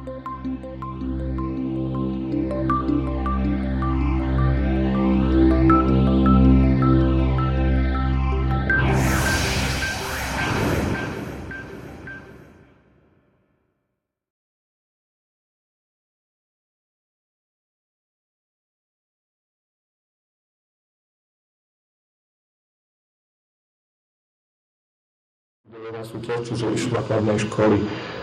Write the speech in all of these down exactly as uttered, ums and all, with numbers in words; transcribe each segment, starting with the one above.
Na súťaž, čiže išli základnej školy.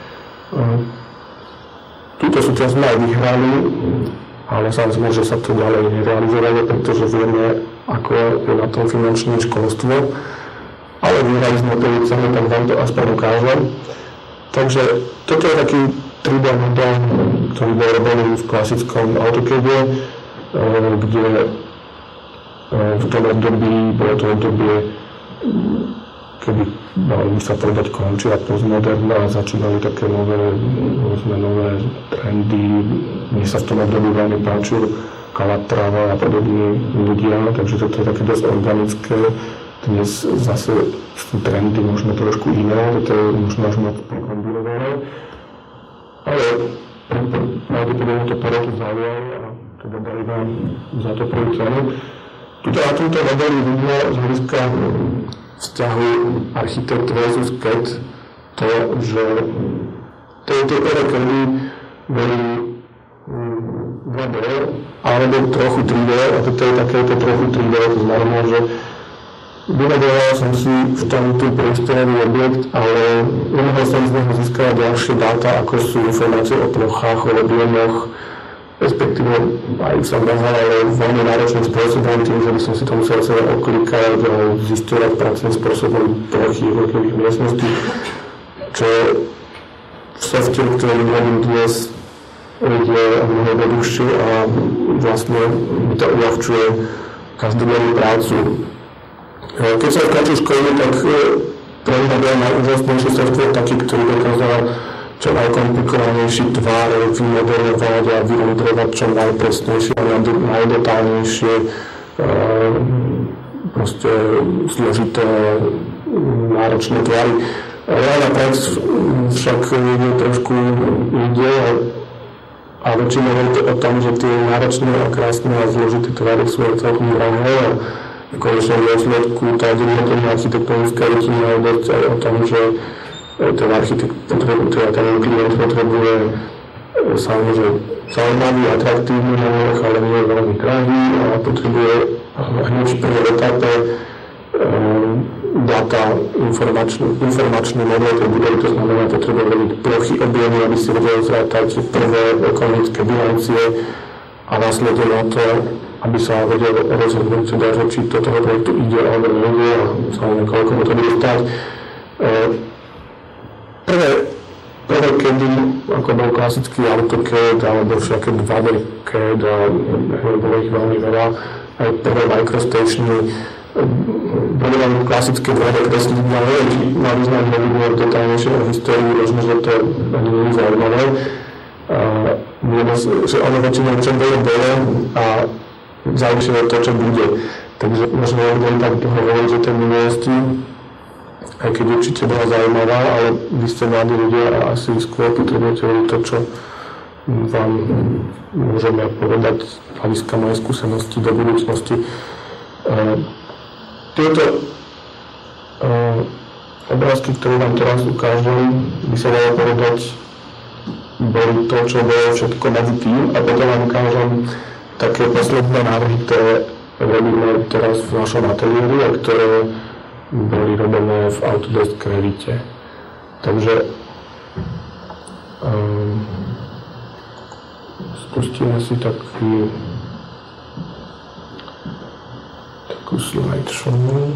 Túto súťaž sme aj vyhrali, ale samozrejme, že sa to ďalej nerealizovalo, pretože vieme, ako je na tom finančné školstvo. Ale vyhrali sme to cenu, tak vám to aspoň ukážem. Takže toto je taký tri dé model, ktorý bol robený v klasickom AutoCADe, kde v tom období, bolo to obdobie, kedy mali sa povedať končila postmoderna a začínali také nové, rôzne nové trendy. Mne sa v tom období veľmi páčil Calatrava a podobní ľudia, takže toto je také dosť organické. Dnes zase sú trendy možno trošku iné, toto je možno až moc prekombinované. Ale pravdepodobne to porotu zaujalo a teda dali nám za to prvú cenu. Tuto na tomto modeli vidno z hľadiska vzťahu architekt versus C A D to, že tie prvé kedy boli dva dé alebo trochu tri dé a toto je takéto trochu tri dé, to znamená, že vymodeloval som si v tom tú priestorový objekt, ale nemohol som z neho získať ďalšie dáta, ako sú informácie o plochách, o objemoch, respektíve aj som mohol, ale veľmi náročným spôsobom, tým, že by som si to musel celé oklikať a zistovať pracným spôsobom plochy jednotlivých miestností, čo v software, ktorý robím dnes, je mnoho jednoduchšie a vlastne mi to uľahčuje každodennú prácu. Keď som skončil školu, tak pre mňa bol najúžasnejší software taký, ktorý dokázal čo najkomplikovanejší tvár vymodelovať a vyrendrovať čo najpresnejšie a najdetálnejšie proste zložité náročné tvary. Reálna prax však je trošku ide a väčšinou je to o tom, že tie náročné a krásne a zložité tvary sú aj celkom drahé a v konečnom dôsledku tá jednotná architektonická rutina je dosť aj o tom, že ten architekt potrebuje, teda ten klient potrebuje samozrejme zaujímavý, atraktívny návrh, ale nie je veľmi drahý a potrebuje hneď v prvej etape data informačný, informačný model tej budovy, to znamená, potrebuje vedieť plochy, objemy, aby si vedel zrátať prvé ekonomické bilancie a následne na to, aby sa vedel rozhodnúť, teda, že či do toho projektu ide alebo nejde a samozrejme, koľko mu to bude stáť. Prvé, prvé kedy, ako bol klasický AutoCAD alebo všaké dva dé C A D a bolo ich veľmi veľa, aj prvé MicroStationy, boli len klasické dva dé kreslidla, či na význam nevidno detaľnejšie o histórii, možno, že to ani nie je zaujímavé. Vieme, že ono väčšinou čo bolo, bolo a zaujímavé to, čo bude. Takže možno nebudem tak toho hovoriť, že tej minulosti, aj keď určite bola zaujímavá, ale vy ste mladí ľudia a asi skôr potrebujete vedieť to, čo vám môžeme povedať z hľadiska mojej skúsenosti do budúcnosti. Tieto obrázky, ktoré vám teraz ukážem, by sa dalo povedať, boli to, čo bolo všetko medzi tým a potom vám ukážem také posledné návrhy, ktoré robíme teraz v našom ateliéru a ktoré boli robené v Autodesk Revite. Takže um, spustíme si taký takú slideshow.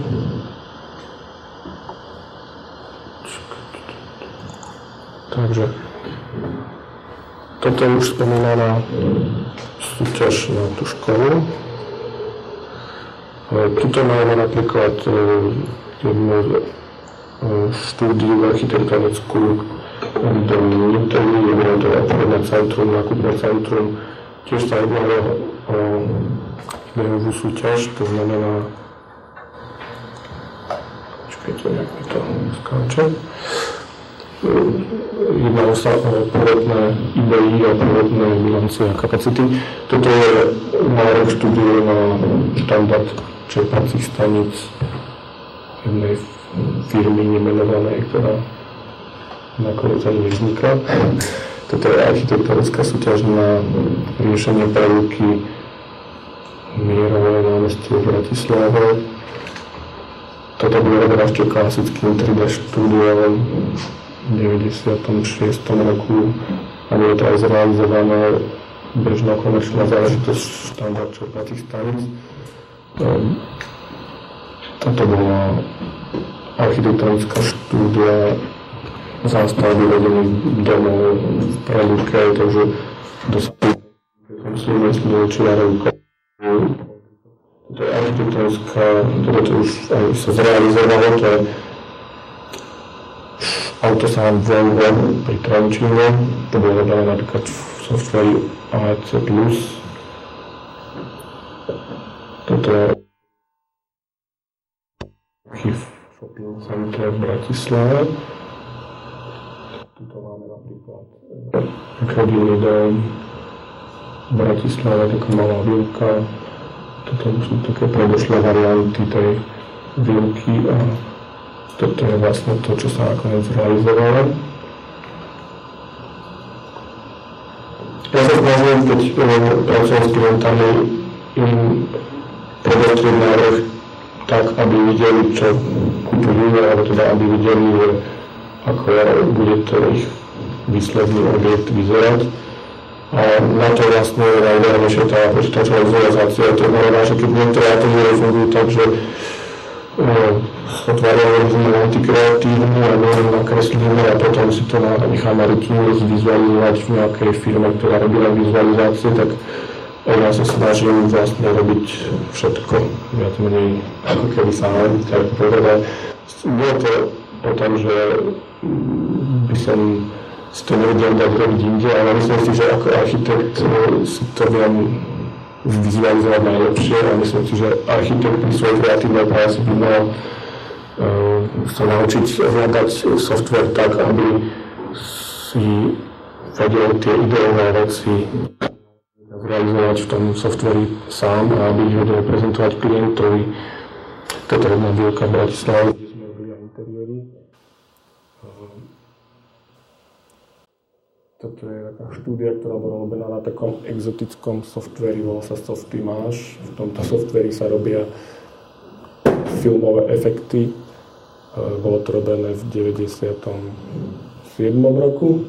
Takže toto je už spomínaná súťaž na tú školu. Tuto máme napríklad jednu štúdiu architektonickú do Nintelu, jedno to obchodné centrum, nákupné centrum. Tiež sa jednalo o behovú súťaž, to znamená... Počkajte, jak mi to skáče. jednajú sa o prvotné idei a prvotné bilancie a kapacity. Toto je nárok štúdie na štandard čerpacích staníc jednej firmy nemenovanej, ktorá nakoniec ani nevzniká. Toto je architektonická súťaž na riešenie prevýuky Mierové námestie v Bratislave. Toto bolo robené ešte klasickým tri dé štúdiom v deväťdesiatom šiestom roku a bolo to aj zrealizované bežná komerčná záležitosť štandard čerpacích staníc. Toto bola architektonická štúdia zástavby vedených domov v Preluke, takže dosť súvislo čiarovkou. To je architektonická, toto to už aj sa zrealizovalo, to je Autosám Volvo pri Trenčíne, to bolo robené napríklad v softveri á é cé plus. Toto je v shopping centre v Bratislave. Tuto máme napríklad rodinný dom v Bratislave, taká malá výuka. Toto sú také predošlé varianty tej výuky a toto je vlastne to, čo sa nakoniec realizovalo. Ja sa snažím, keď pracujem s klientami, im predostrieť návrh tak, aby videli, čo kúpujú, alebo teda aby videli, ako bude to ich výsledný objekt vyzerať. A na to vlastne je najvýznamnejšia tá počítačová vizualizácia. To znamená, že keď niektoré ateliéry fungujú tak, že otvárajú rôzne antikreatívne a my nakreslíme a potom si to necháme ručne zvizualizovať v nejakej firme, ktorá robí len vizualizácie, tak ja sa snažím vlastne robiť všetko, viac menej ako keby sám, tak povedať. Bolo to o tom, že by som si to nevedel dať robiť inde, ale myslím si, že ako architekt si to viem vizualizovať najlepšie a myslím si, že architekt pri svojej kreatívnej práci by mal uh, sa naučiť hľadať software tak, aby si vedel tie ideové veci zrealizovať v tom softveri sám a aby ich vedel prezentovať klientovi. Toto je jedna výuka v Bratislave, kde sme robili aj interiéry. Toto je taká štúdia, ktorá bola robená na takom exotickom softveri, volá sa Softimage. V tomto softveri sa robia filmové efekty. Bolo to robené v deväťdesiatom siedmom roku.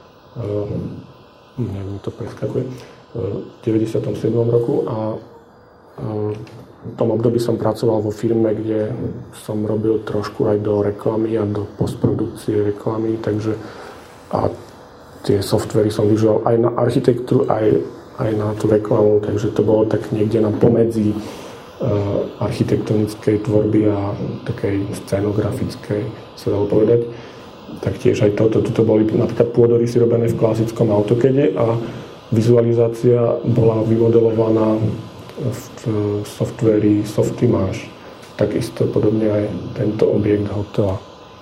Neviem, to preskakuje. V deväťdesiatom siedmom roku a v tom období som pracoval vo firme, kde som robil trošku aj do reklamy a do postprodukcie reklamy, takže a tie softvery som využíval aj na architektúru, aj, aj na tú reklamu, takže to bolo tak niekde na pomedzi uh, architektonickej tvorby a takej scenografickej, sa dalo povedať. Taktiež aj toto, toto boli napríklad pôdorysy robené v klasickom AutoCADe a vizualizácia bola vymodelovaná v softveri Softimage. Takisto podobne aj tento objekt hotela.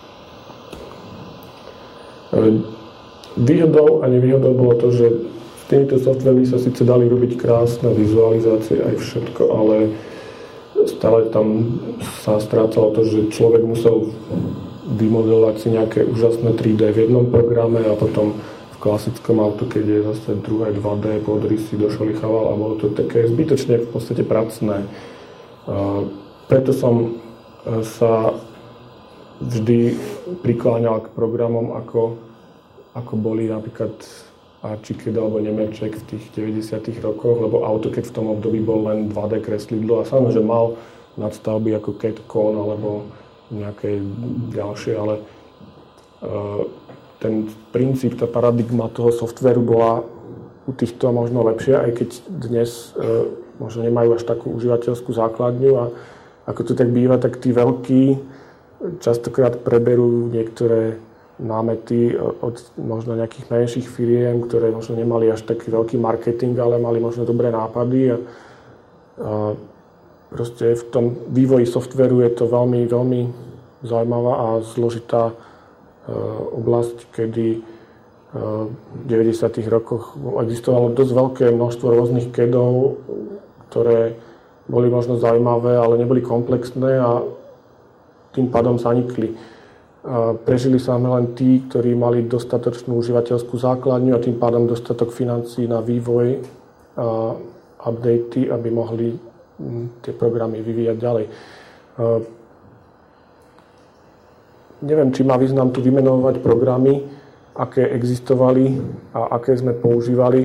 Výhodou a nevýhodou bolo to, že s týmito softvermi sa síce dali robiť krásne vizualizácie aj všetko, ale stále tam sa strácalo to, že človek musel vymodelovať si nejaké úžasné tri dé v jednom programe a potom v klasickom AutoCADe zase druhé dva dé podrysy došolichával a bolo to také zbytočne v podstate pracné. Preto som sa vždy prikláňal k programom ako ako boli napríklad Archicad alebo Nemetschek v tých deväťdesiatych rokoch, lebo AutoCAD v tom období bol len dva dé kreslidlo a samozrejme, že mal nadstavby ako CAD-Con alebo nejaké ďalšie, ale uh, ten princíp, tá paradigma toho softvéru bola u týchto možno lepšia, aj keď dnes uh, možno nemajú až takú užívateľskú základňu a ako to tak býva, tak tí veľkí častokrát preberú niektoré námety od možno nejakých menších firiem, ktoré možno nemali až taký veľký marketing, ale mali možno dobré nápady a, a proste v tom vývoji softvéru je to veľmi, veľmi zaujímavá a zložitá oblasť, kedy v deväťdesiatych rokoch existovalo dosť veľké množstvo rôznych kedov, ktoré boli možno zaujímavé, ale neboli komplexné a tým pádom zanikli. Prežili sa len tí, ktorí mali dostatočnú užívateľskú základňu a tým pádom dostatok financií na vývoj a updaty, aby mohli tie programy vyvíjať ďalej. Neviem, či má význam tu vymenovať programy, aké existovali a aké sme používali.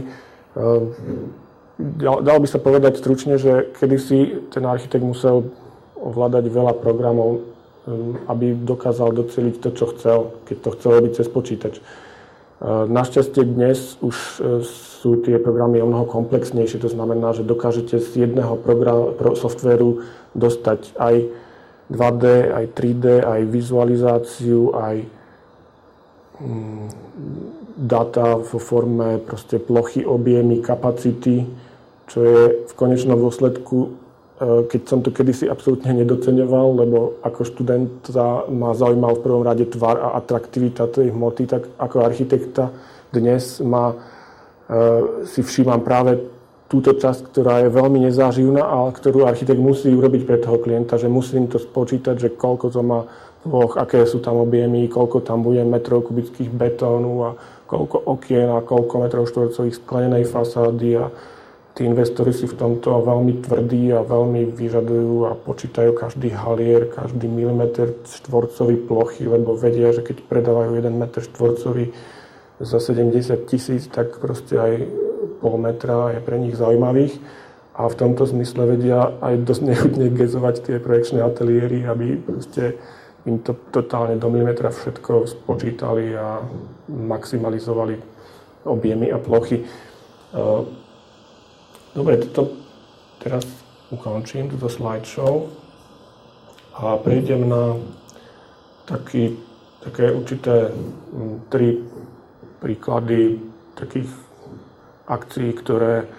Dalo by sa povedať stručne, že kedysi ten architekt musel ovládať veľa programov, aby dokázal doceliť to, čo chcel, keď to chcel robiť cez počítač. Našťastie dnes už sú tie programy o mnoho komplexnejšie, to znamená, že dokážete z jedného programu, softvéru dostať aj dva dé, aj tri dé, aj vizualizáciu, aj mm, data vo forme proste plochy, objemy, kapacity, čo je v konečnom dôsledku, keď som to kedysi absolútne nedoceňoval, lebo ako študent ma zaujímal v prvom rade tvar a atraktivita tej hmoty, tak ako architekta dnes ma, si všímam práve túto časť, ktorá je veľmi nezáživná a ktorú architekt musí urobiť pre toho klienta, že musím to spočítať, že koľko to má ploch, aké sú tam objemy, koľko tam bude metrov kubických betónu a koľko okien a koľko metrov štvorcových sklenenej fasády a tí investori si v tomto veľmi tvrdí a veľmi vyžadujú a počítajú každý halier, každý milimeter štvorcový plochy, lebo vedia, že keď predávajú jeden meter štvorcový za sedemdesiat tisíc, tak proste aj pol metra je pre nich zaujímavých. A v tomto zmysle vedia aj dosť nechutne gezovať tie projekčné ateliéry, aby proste im to totálne do milimetra všetko spočítali a maximalizovali objemy a plochy. Dobre, toto teraz ukončím, túto slideshow a prejdem na taký, také určité m, tri príklady takých akcií, ktoré e,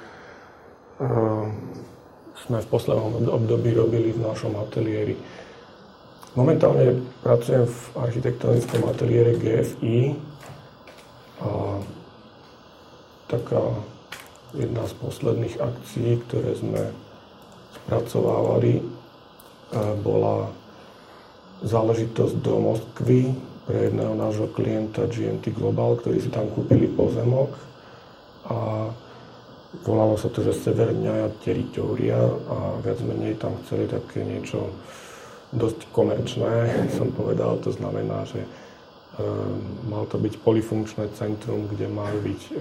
sme v poslednom období robili v našom ateliéri. Momentálne pracujem v architektonickom ateliére gé ef í a taká jedna z posledných akcií, ktoré sme spracovávali, bola záležitosť do Moskvy pre jedného nášho klienta gé em té Global, ktorí si tam kúpili pozemok a volalo sa to, že Severňaja teritória a viac menej tam chceli také niečo dosť komerčné, som povedal. To znamená, že e, mal to byť polyfunkčné centrum, kde mali byť e,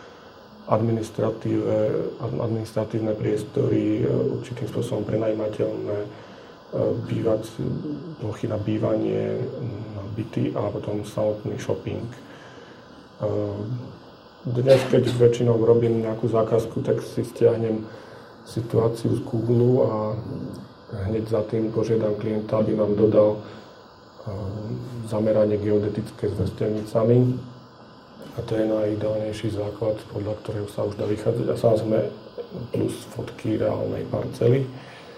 administratívne priestory, určitým spôsobom prenajímateľné, bývať, plochy na bývanie, na byty a potom samotný shopping. Dnes, keď väčšinou robím nejakú zákazku, tak si stiahnem situáciu z Google a hneď za tým požiadam klienta, aby nám dodal zameranie geodetické s vrstevnicami. A to je najideálnejší základ, podľa ktorého sa už dá vychádzať. A samozrejme plus fotky reálnej parcely.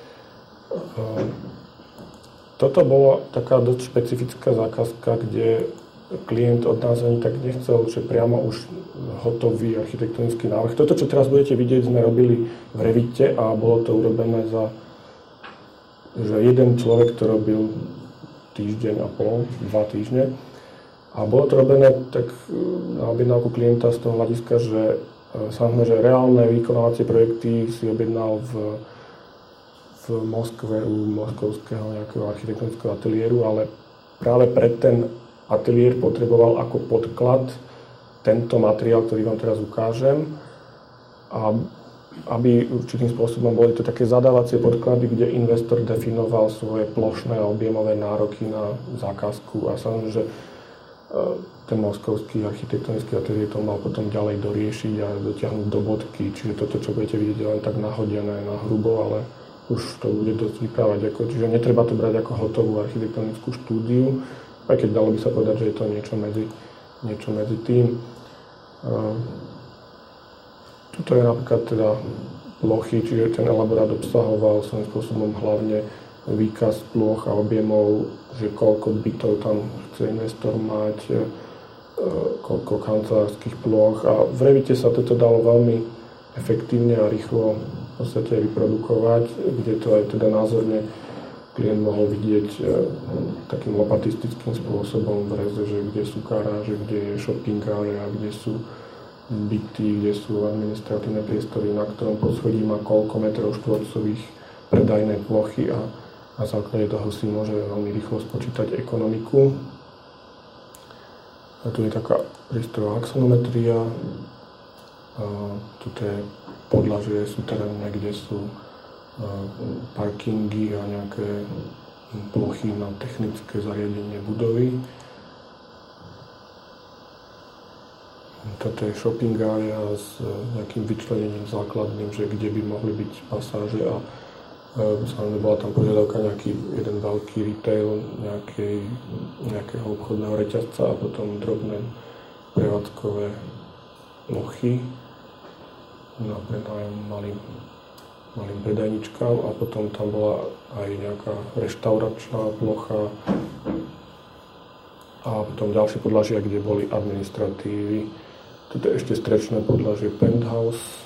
Toto bola taká dosť špecifická zákazka, kde klient od nás ani tak nechcel, že priamo už hotový architektonický návrh. Toto, čo teraz budete vidieť, sme robili v Revite a bolo to urobené za, že jeden človek to robil týždeň a pol, dva týždne. A bolo to robené tak na objednávku klienta z toho hľadiska, že samozrejme, že reálne vykonávacie projekty si objednal v, v Moskve u moskovského nejakého architektonického ateliéru, ale práve pre ten ateliér potreboval ako podklad tento materiál, ktorý vám teraz ukážem, a aby určitým spôsobom boli to také zadávacie podklady, kde investor definoval svoje plošné a objemové nároky na zákazku a samozrejme, že ten moskovský architektonický ateliér to mal potom ďalej doriešiť a dotiahnuť do bodky. Čiže toto, čo budete vidieť, je len tak nahodené na hrubo, ale už to bude dosť vyprávať. Ako, čiže netreba to brať ako hotovú architektonickú štúdiu, aj keď dalo by sa povedať, že je to niečo medzi, niečo medzi tým. Uh, tuto je napríklad teda plochy, čiže ten elaborát obsahoval svojím spôsobom hlavne výkaz plôch a objemov, že koľko bytov tam chce investor mať, koľko kancelárskych plôch a v Revite sa toto dalo veľmi efektívne a rýchlo v podstate vyprodukovať, kde to aj teda názorne klient mohol vidieť e, takým lopatistickým spôsobom v reze, že kde sú garáže, kde je shopping area, kde sú byty, kde sú administratívne priestory, na ktorom poschodí má koľko metrov štvorcových predajnej plochy a na základe toho si môže veľmi rýchlo spočítať ekonomiku. A tu je taká priestorová axonometria, a tu je podlažie súterajné, kde sú parkingy a nejaké plochy na technické zariadenie budovy. Toto je shopping area s nejakým vyčlenením základným, že kde by mohli byť pasáže a samozrejme bola tam požiadavka nejaký jeden veľký retail nejakej, nejakého obchodného reťazca a potom drobné prevádzkové plochy na prenájom malým, malým predajničkám a potom tam bola aj nejaká reštauračná plocha a potom ďalšie podlažia, kde boli administratívy. Toto je ešte strečné podlažie penthouse.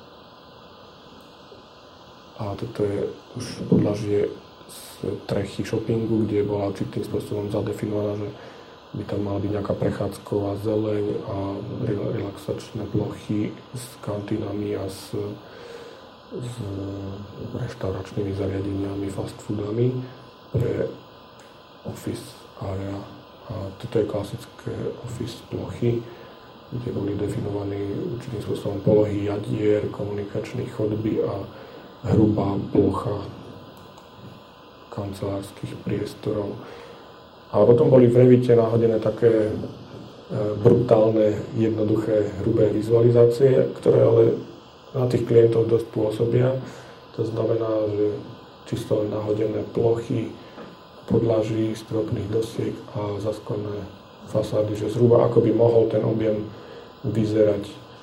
A toto je už podlažie z trechy shoppingu, kde bola určitým spôsobom zadefinovaná, že by tam mala byť nejaká prechádzková zeleň a relaxačné plochy s kantínami a s, s reštauračnými zariadeniami, fast foodami pre office area. A toto je klasické office plochy, kde boli definované určitým spôsobom polohy jadier, komunikačných chodby a hrubá plocha kancelárskych priestorov. A potom boli v Revite nahodené také brutálne, jednoduché, hrubé vizualizácie, ktoré ale na tých klientov dosť pôsobia. To znamená, že čisto nahodené plochy, podlaží, stropných dosiek a zasklené fasády, že zhruba ako by mohol ten objem vyzerať.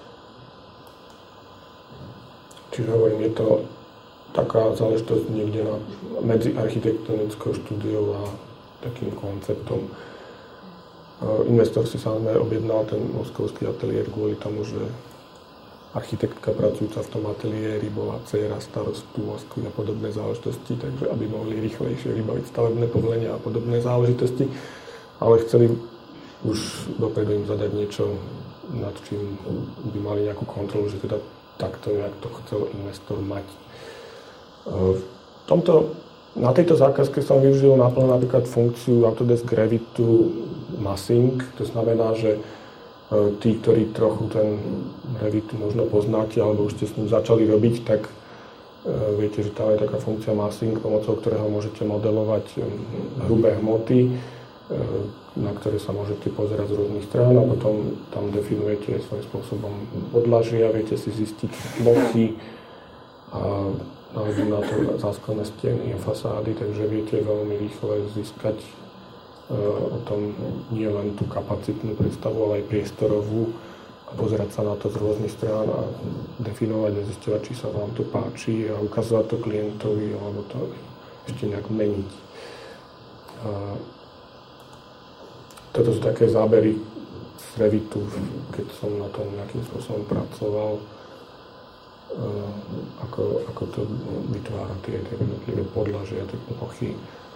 Čiže hovorím, je to taká záležitosť niekde na, medzi architektonickou štúdiou a takým konceptom. Investor si samozrejme objednal ten moskovský ateliér kvôli tomu, že architektka pracujúca v tom ateliéri bola dcéra starostu Moskvy a podobné záležitosti, takže aby mohli rýchlejšie vybaviť stavebné povolenia a podobné záležitosti, ale chceli už dopredu im zadať niečo, nad čím by mali nejakú kontrolu, že teda takto nejak to chcel investor mať. V tomto, na tejto zákazke som využil naplno napríklad funkciu Autodesk Revitu Massing. To znamená, že tí, ktorí trochu ten Revit možno poznáte alebo už ste s ním začali robiť, tak viete, že tam je taká funkcia Massing, pomocou ktorého môžete modelovať hrubé hmoty, na ktoré sa môžete pozerať z rôznych strán a potom tam definujete svojím spôsobom podlažia, viete si zistiť plochy a nájdem na to zásklené steny a fasády, takže viete veľmi rýchle získať uh, o tom nie len tú kapacitnú predstavu, ale aj priestorovú a pozerať sa na to z rôznych strán a definovať a zisťovať, či sa vám to páči a ukazovať to klientovi alebo to ešte nejak meniť. Uh, toto sú také zábery z Revitu, keď som na tom nejakým spôsobom pracoval. Uh, ako, ako to vytvára tie jednotlivé podlažia, tie plochy.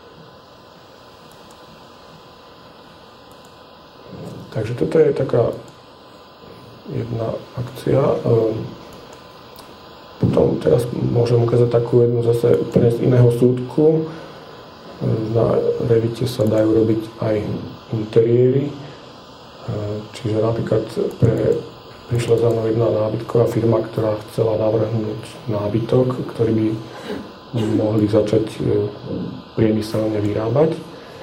Takže toto je taká jedna akcia. Uh, potom teraz môžem ukázať takú jednu zase úplne z iného súdku. Uh, na Revite sa dajú robiť aj interiéry. Uh, čiže napríklad pre prišla za mnou jedna nábytková firma, ktorá chcela navrhnúť nábytok, ktorý by mohli začať priemyselne vyrábať.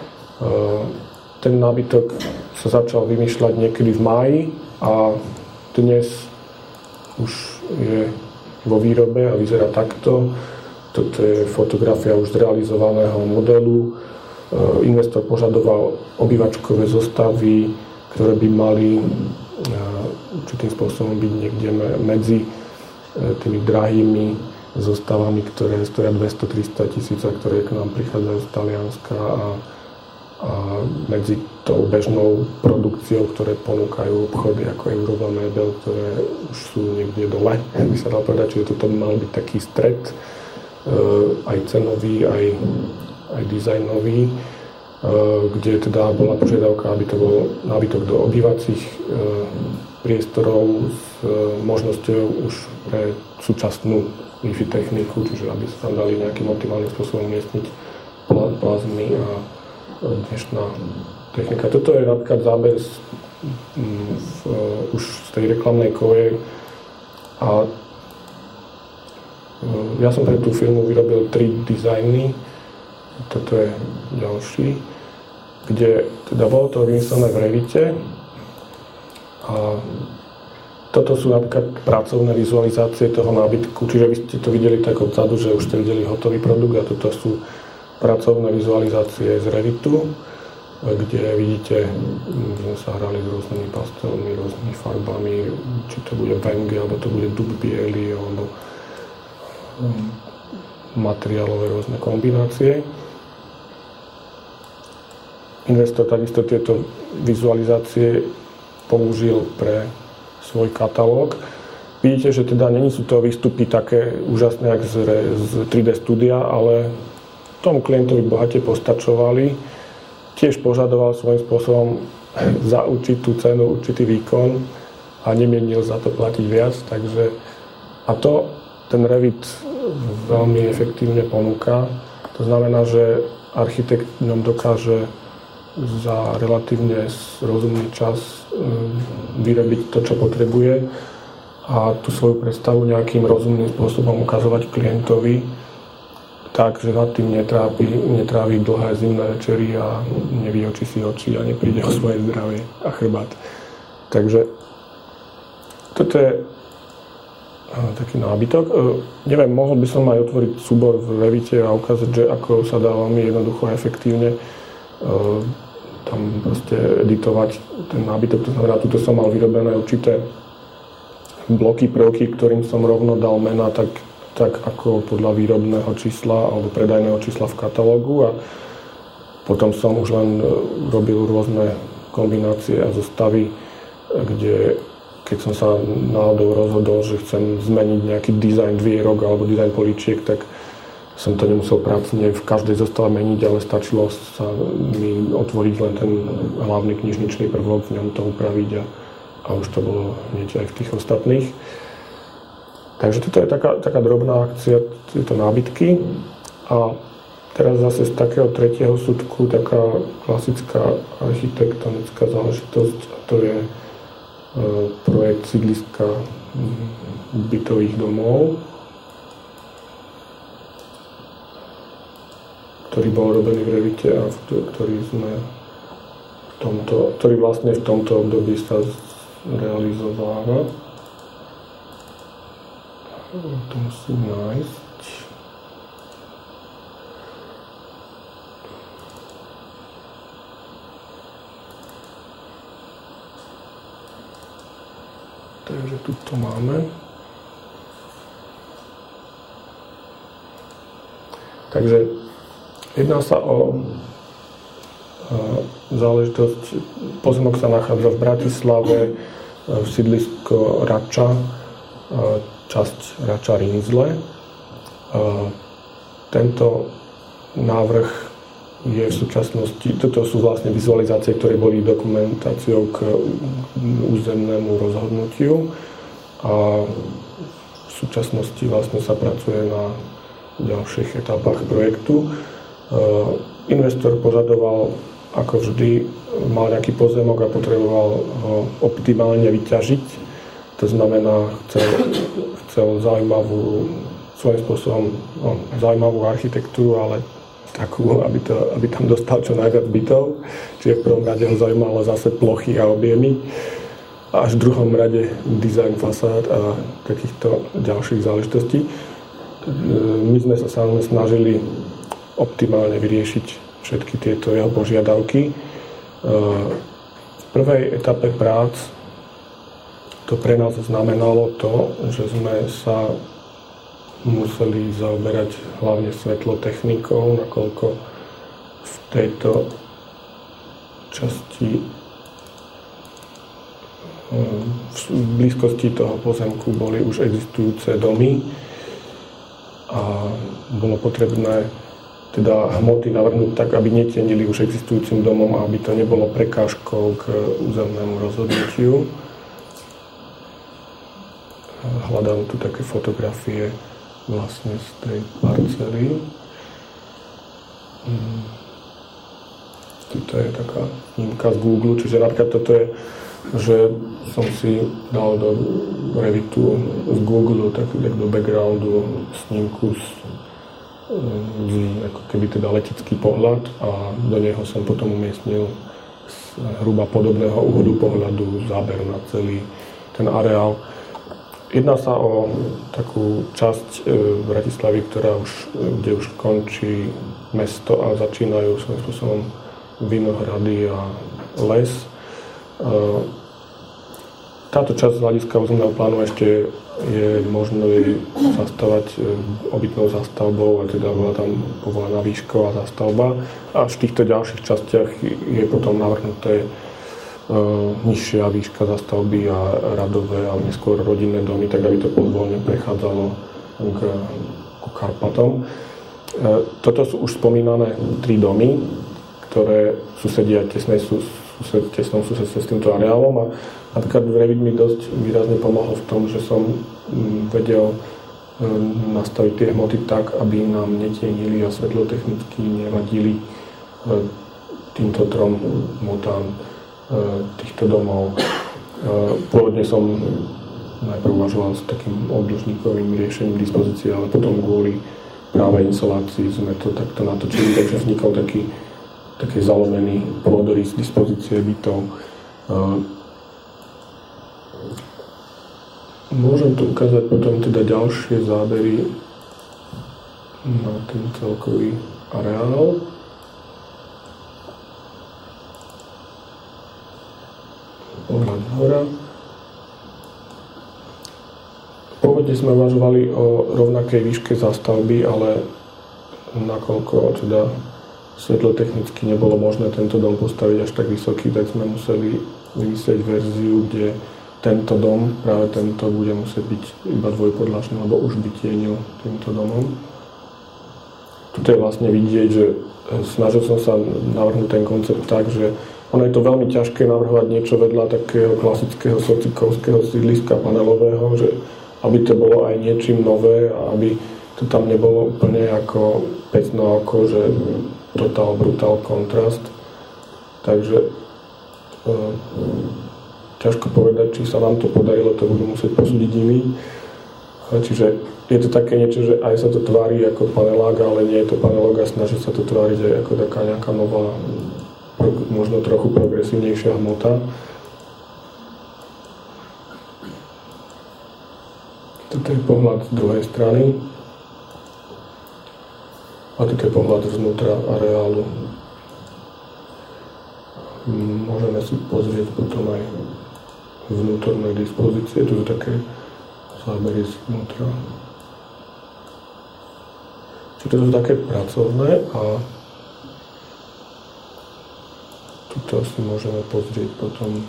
Ten nábytok sa začal vymýšľať niekedy v máji a dnes už je vo výrobe a vyzerá takto. Toto je fotografia už zrealizovaného modelu. Investor požadoval obývačkové zostavy, ktoré by mali určitým spôsobom byť niekde medzi tými drahými zostavami, ktoré stoja dvesto tristo tisíc, ktoré k nám prichádzajú z Talianska a, a medzi tou bežnou produkciou, ktoré ponúkajú obchody ako Eurova Mebel, ktoré už sú niekde dole, by sa dal povedať, čiže toto by mal byť taký stred, aj cenový, aj, aj dizajnový, kde teda bola požiadavka, aby to bol nábytok do obývacích priestorov s možnosťou už pre súčasnú Wi-Fi techniku, čiže aby sa tam dali nejakým optimálnym spôsobom umiestniť plazmy a dnešná technika. Toto je napríklad záber z, v, už z tej reklamnej koje a ja som pre tú firmu vyrobil tri dizajny. Toto je ďalší, kde teda bolo to vymyslené v Revite a toto sú napríklad pracovné vizualizácie toho nábytku, čiže vy ste to videli tak odzadu, že už ste videli hotový produkt a toto sú pracovné vizualizácie z Revitu, kde vidíte, že sme sa hrali s rôznymi pastelmi, rôznymi farbami, či to bude Venge, alebo to bude dub biely, alebo materiálové rôzne kombinácie. Investor takisto tieto vizualizácie použil pre svoj katalóg. Vidíte, že teda není sú to výstupy také úžasné, ako z, z tri dé studia, ale tomu klientovi bohate postačovali. Tiež požadoval svojím spôsobom za určitú cenu, určitý výkon a nemienil za to platiť viac. Takže, a to ten Revit veľmi efektívne ponúka. To znamená, že architekt ňom dokáže za relatívne rozumný čas vyrobiť to, čo potrebuje a tú svoju predstavu nejakým rozumným spôsobom ukazovať klientovi tak, že nad tým netrápi, netrávi dlhé zimné večery a nevyočí si oči a nepríde o svoje zdravie a chrbát. Takže toto je taký nábytok. Neviem, mohol by som aj otvoriť súbor v Revite a ukázať, že ako sa dá veľmi jednoducho a efektívne tam proste editovať ten nábytok. To znamená, tuto som mal vyrobené určité bloky, prvky, ktorým som rovno dal mená tak, tak ako podľa výrobného čísla alebo predajného čísla v katalógu a potom som už len robil rôzne kombinácie a zostavy, kde keď som sa náhodou rozhodol, že chcem zmeniť nejaký dizajn dvierok alebo dizajn políčiek, tak som to nemusel prácne v každej zostave meniť, ale stačilo sa mi otvoriť len ten hlavný knižničný prvok, v ňom to upraviť a, a už to bolo hneď aj v tých ostatných. Takže toto je taká, taká drobná akcia, tieto nábytky. A teraz zase z takého tretieho súdku taká klasická architektonická záležitosť, a to je e, projekt sídliska bytových domov, ktorý bol robený v Revite a ktorý sme v tomto, ktorý vlastne v tomto období sa realizováva. To musím nájsť. Takže tu to máme. Takže jedná sa o záležitosť, pozemok sa nachádza v Bratislave, v sídlisko Rača, časť Rača Rinzle. Tento návrh je v súčasnosti, toto sú vlastne vizualizácie, ktoré boli dokumentáciou k územnému rozhodnutiu a v súčasnosti vlastne sa pracuje na ďalších etapách projektu. Investor požadoval, ako vždy, mal nejaký pozemok a potreboval ho optimálne vyťažiť. To znamená, chcel, chcel zaujímavú, svojím spôsobom no, zaujímavú architektúru, ale takú, aby, to, aby tam dostal čo najviac bytov. Čiže v prvom rade ho zaujímalo zase plochy a objemy. A až v druhom rade dizajn fasád a takýchto ďalších záležitostí. My sme sa samozrejme snažili optimálne vyriešiť všetky tieto jeho požiadavky. V prvej etape prác to pre nás znamenalo to, že sme sa museli zaoberať hlavne svetlotechnikou, nakoľko v tejto časti v blízkosti toho pozemku boli už existujúce domy a bolo potrebné teda hmoty navrhnúť tak, aby netienili už existujúcim domom a aby to nebolo prekážkou k územnému rozhodnutiu. Hľadám tu také fotografie vlastne z tej parcely. Tuto je taká snímka z Google, čiže napríklad toto je, že som si dal do Revitu z Google tak, tak do backgroundu snímku z, z ako keby teda letecký pohľad a do neho som potom umiestnil z hruba podobného uhlu pohľadu záber na celý ten areál. Jedná sa o takú časť e, Bratislavy, ktorá už, kde už končí mesto a začínajú svojím spôsobom vinohrady a les. E, táto časť z hľadiska územného plánu ešte je možné zastavať e, obytnou zastavbou, a teda bola tam povolená výšková zastavba. A v týchto ďalších častiach je potom navrhnuté Uh, nižšia výška zastavby a radové a neskôr rodinné domy, tak aby to pozvolne prechádzalo k, k Karpatom. Uh, toto sú už spomínané tri domy, ktoré susedia tesnej, sused, tesnom susedstve s týmto areálom a napríklad Revit mi dosť výrazne pomohol v tom, že som um, vedel um, nastaviť tie hmoty tak, aby nám netienili a svetlotechnicky nevadili uh, týmto trom hmotám týchto domov. Pôvodne som najprv uvažoval s takým obdĺžnikovým riešením dispozície, ale potom kvôli práve insolácii sme to takto natočili, takže vznikol taký, taký zalomený pôdorys dispozície bytov. Môžem tu ukázať potom teda ďalšie zábery na ten celkový areál. Pohľad hora. Pôvodne sme uvažovali o rovnakej výške zástavby, ale nakoľko teda svetlotechnicky nebolo možné tento dom postaviť až tak vysoký, tak sme museli vymyslieť verziu, kde tento dom, práve tento, bude musieť byť iba dvojpodlažný, lebo už by tienil týmto domom. Tuto je vlastne vidieť, že snažil som sa navrhnúť ten koncept tak, že ono je to veľmi ťažké navrhovať niečo vedľa takého klasického socikovského sídliska panelového, že aby to bolo aj niečím nové a aby to tam nebolo úplne ako päť na oko, že total brutal kontrast. Takže e, ťažko povedať, či sa nám to podarilo, to budú musieť posúdiť iní. Čiže je to také niečo, že aj sa to tvári ako panelák, ale nie je to panelák a snaží sa to tváriť aj ako taká nejaká nová, možno trochu progresívnejšia hmota. Toto je pohľad z druhej strany. A toto je pohľad zvnútra areálu. Môžeme si pozrieť potom aj vnútorné dispozície. Tu sú také zábery zvnútra. Čiže to sú také pracovné a tuto si môžeme pozrieť potom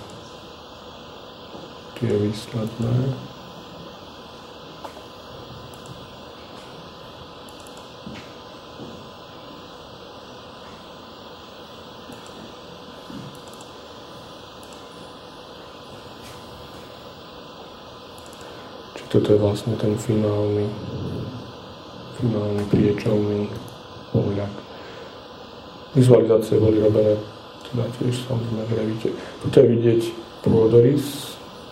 tie výsledné. Čiže toto je vlastne ten finálny, finálny priečovný pohľad. Vizualizácie boli robené teda tiež samozrejme v Revite. Tuto je vidieť pôdorys.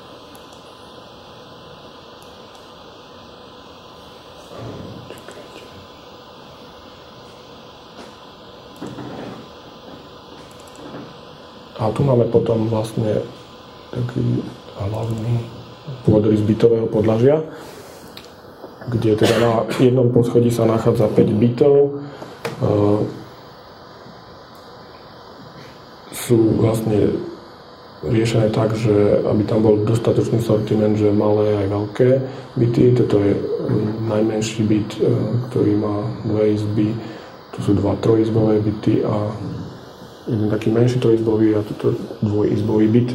A tu máme potom vlastne taký hlavný pôdorys bytového podlažia, kde teda na jednom poschodí sa nachádza päť bytov. Sú vlastne riešené tak, že aby tam bol dostatočný sortiment, že malé aj veľké byty. Toto je najmenší byt, ktorý má dve izby, tu sú dva trojizbové byty a jeden taký menší trojizbový a toto dvojizbový byt.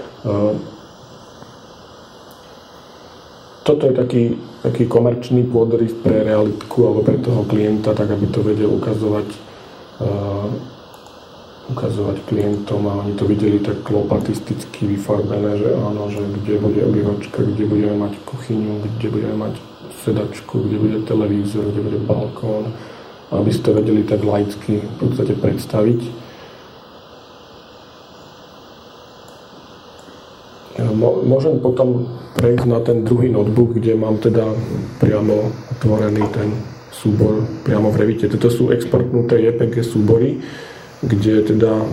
Toto je taký, taký komerčný pôdorys pre realitku alebo pre toho klienta, tak aby to vedel ukazovať ukazovať klientom a oni to videli tak lopatisticky vyfarbené, že áno, že kde bude obývačka, kde budeme mať kuchyňu, kde budeme mať sedačku, kde bude televízor, kde bude balkón, aby si to vedeli tak laicky v podstate predstaviť. Môžem potom prejsť na ten druhý notebook, kde mám teda priamo otvorený ten súbor priamo v Revite. Toto sú exportnuté J P G súbory, kde teda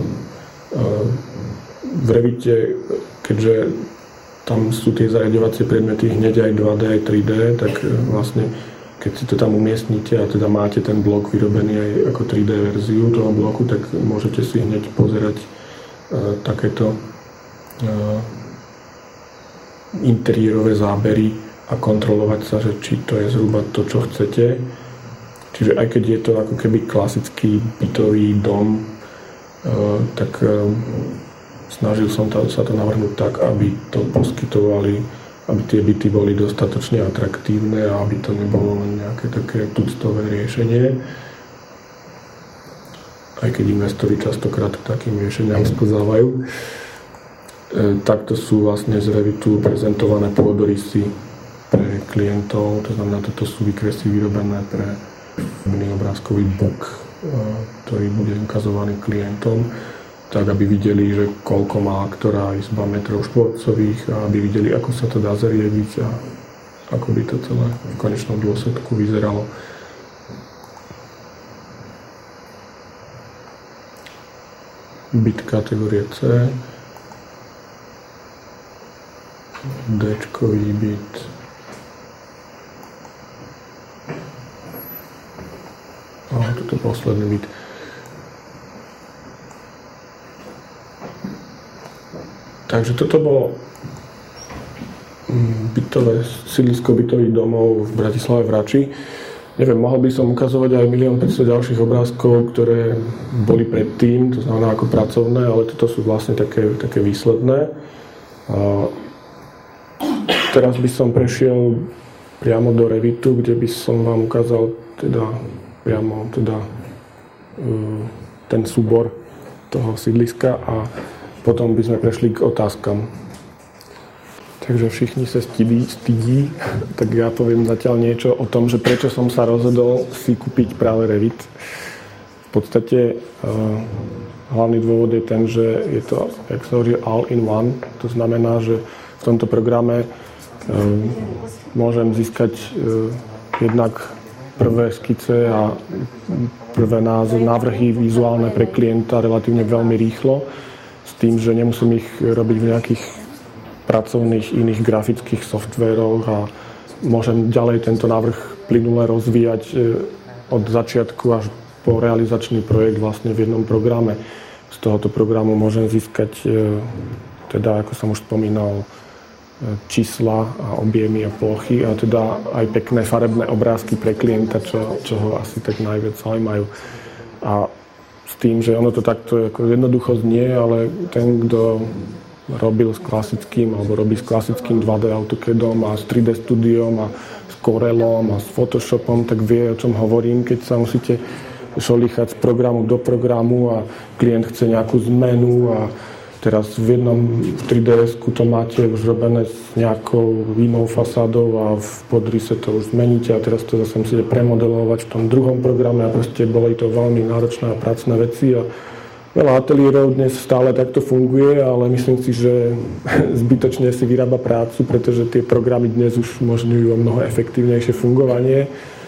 v Revite, keďže tam sú tie zariaďovacie predmety hneď aj dva dé, aj tri dé, tak vlastne keď si to tam umiestnite a teda máte ten blok vyrobený aj ako tri dé verziu toho bloku, tak môžete si hneď pozerať takéto interiérové zábery a kontrolovať sa, že či to je zhruba to, čo chcete. Čiže aj keď je to ako keby klasický bytový dom, tak snažil som sa to navrhnúť tak, aby to poskytovali, aby tie byty boli dostatočne atraktívne a aby to nebolo len nejaké také tuctové riešenie. Aj keď investori častokrát k takým riešeniam sklzávajú. Takto sú vlastne z Revitu prezentované pôdorysy pre klientov, to znamená, toto sú výkresy vyrobené pre obrázkový book, ktorý bude ukazovaný klientom, tak aby videli, že koľko má ktorá izba metrov štvorcových a aby videli, ako sa to dá zariadiť a ako by to celé v konečnom dôsledku vyzeralo. Byt kategórie C, D-čkový byt, a toto je posledný byt. Takže toto bolo bytové, sídlisko bytových domov v Bratislave v Rači. Neviem, mohol by som ukazovať aj milión päťsto ďalších obrázkov, ktoré boli predtým, to znamená ako pracovné, ale toto sú vlastne také, také výsledné. A teraz by som prešiel priamo do Revitu, kde by som vám ukázal teda priamo teda ten súbor toho sídliska a potom by sme prešli k otázkam. Takže všichni sa stydí, stydí, tak ja poviem zatiaľ niečo o tom, že prečo som sa rozhodol si kúpiť práve Revit. V podstate hlavný dôvod je ten, že je to, jak sa hovorí, all in one. To znamená, že v tomto programe môžem získať jednak prvé skice a prvé návrhy vizuálne pre klienta relatívne veľmi rýchlo, s tým, že nemusím ich robiť v nejakých pracovných iných grafických softvéroch a môžem ďalej tento návrh plynule rozvíjať od začiatku až po realizačný projekt vlastne v jednom programe. Z tohoto programu môžem získať, teda ako som už spomínal, čísla a objemy a plochy a teda aj pekné farebné obrázky pre klienta, čo, čo ho asi tak najviac zaujímajú. A s tým, že ono to takto ako jednoducho znie, ale ten, kto robil s klasickým, alebo robí s klasickým dva dé AutoCADom a s tri dé Studiom a s Corelom a s Photoshopom, tak vie, o čom hovorím, keď sa musíte šolíchať z programu do programu a klient chce nejakú zmenu a teraz v jednom v tri dé esku to máte už robené s nejakou inou fasádou a v podrise to už zmeníte a teraz to zase musíte premodelovať v tom druhom programe a proste boli to veľmi náročné a pracné veci a veľa ateliérov dnes stále takto funguje, ale myslím si, že zbytočne si vyrába prácu, pretože tie programy dnes už umožňujú o mnoho efektívnejšie fungovanie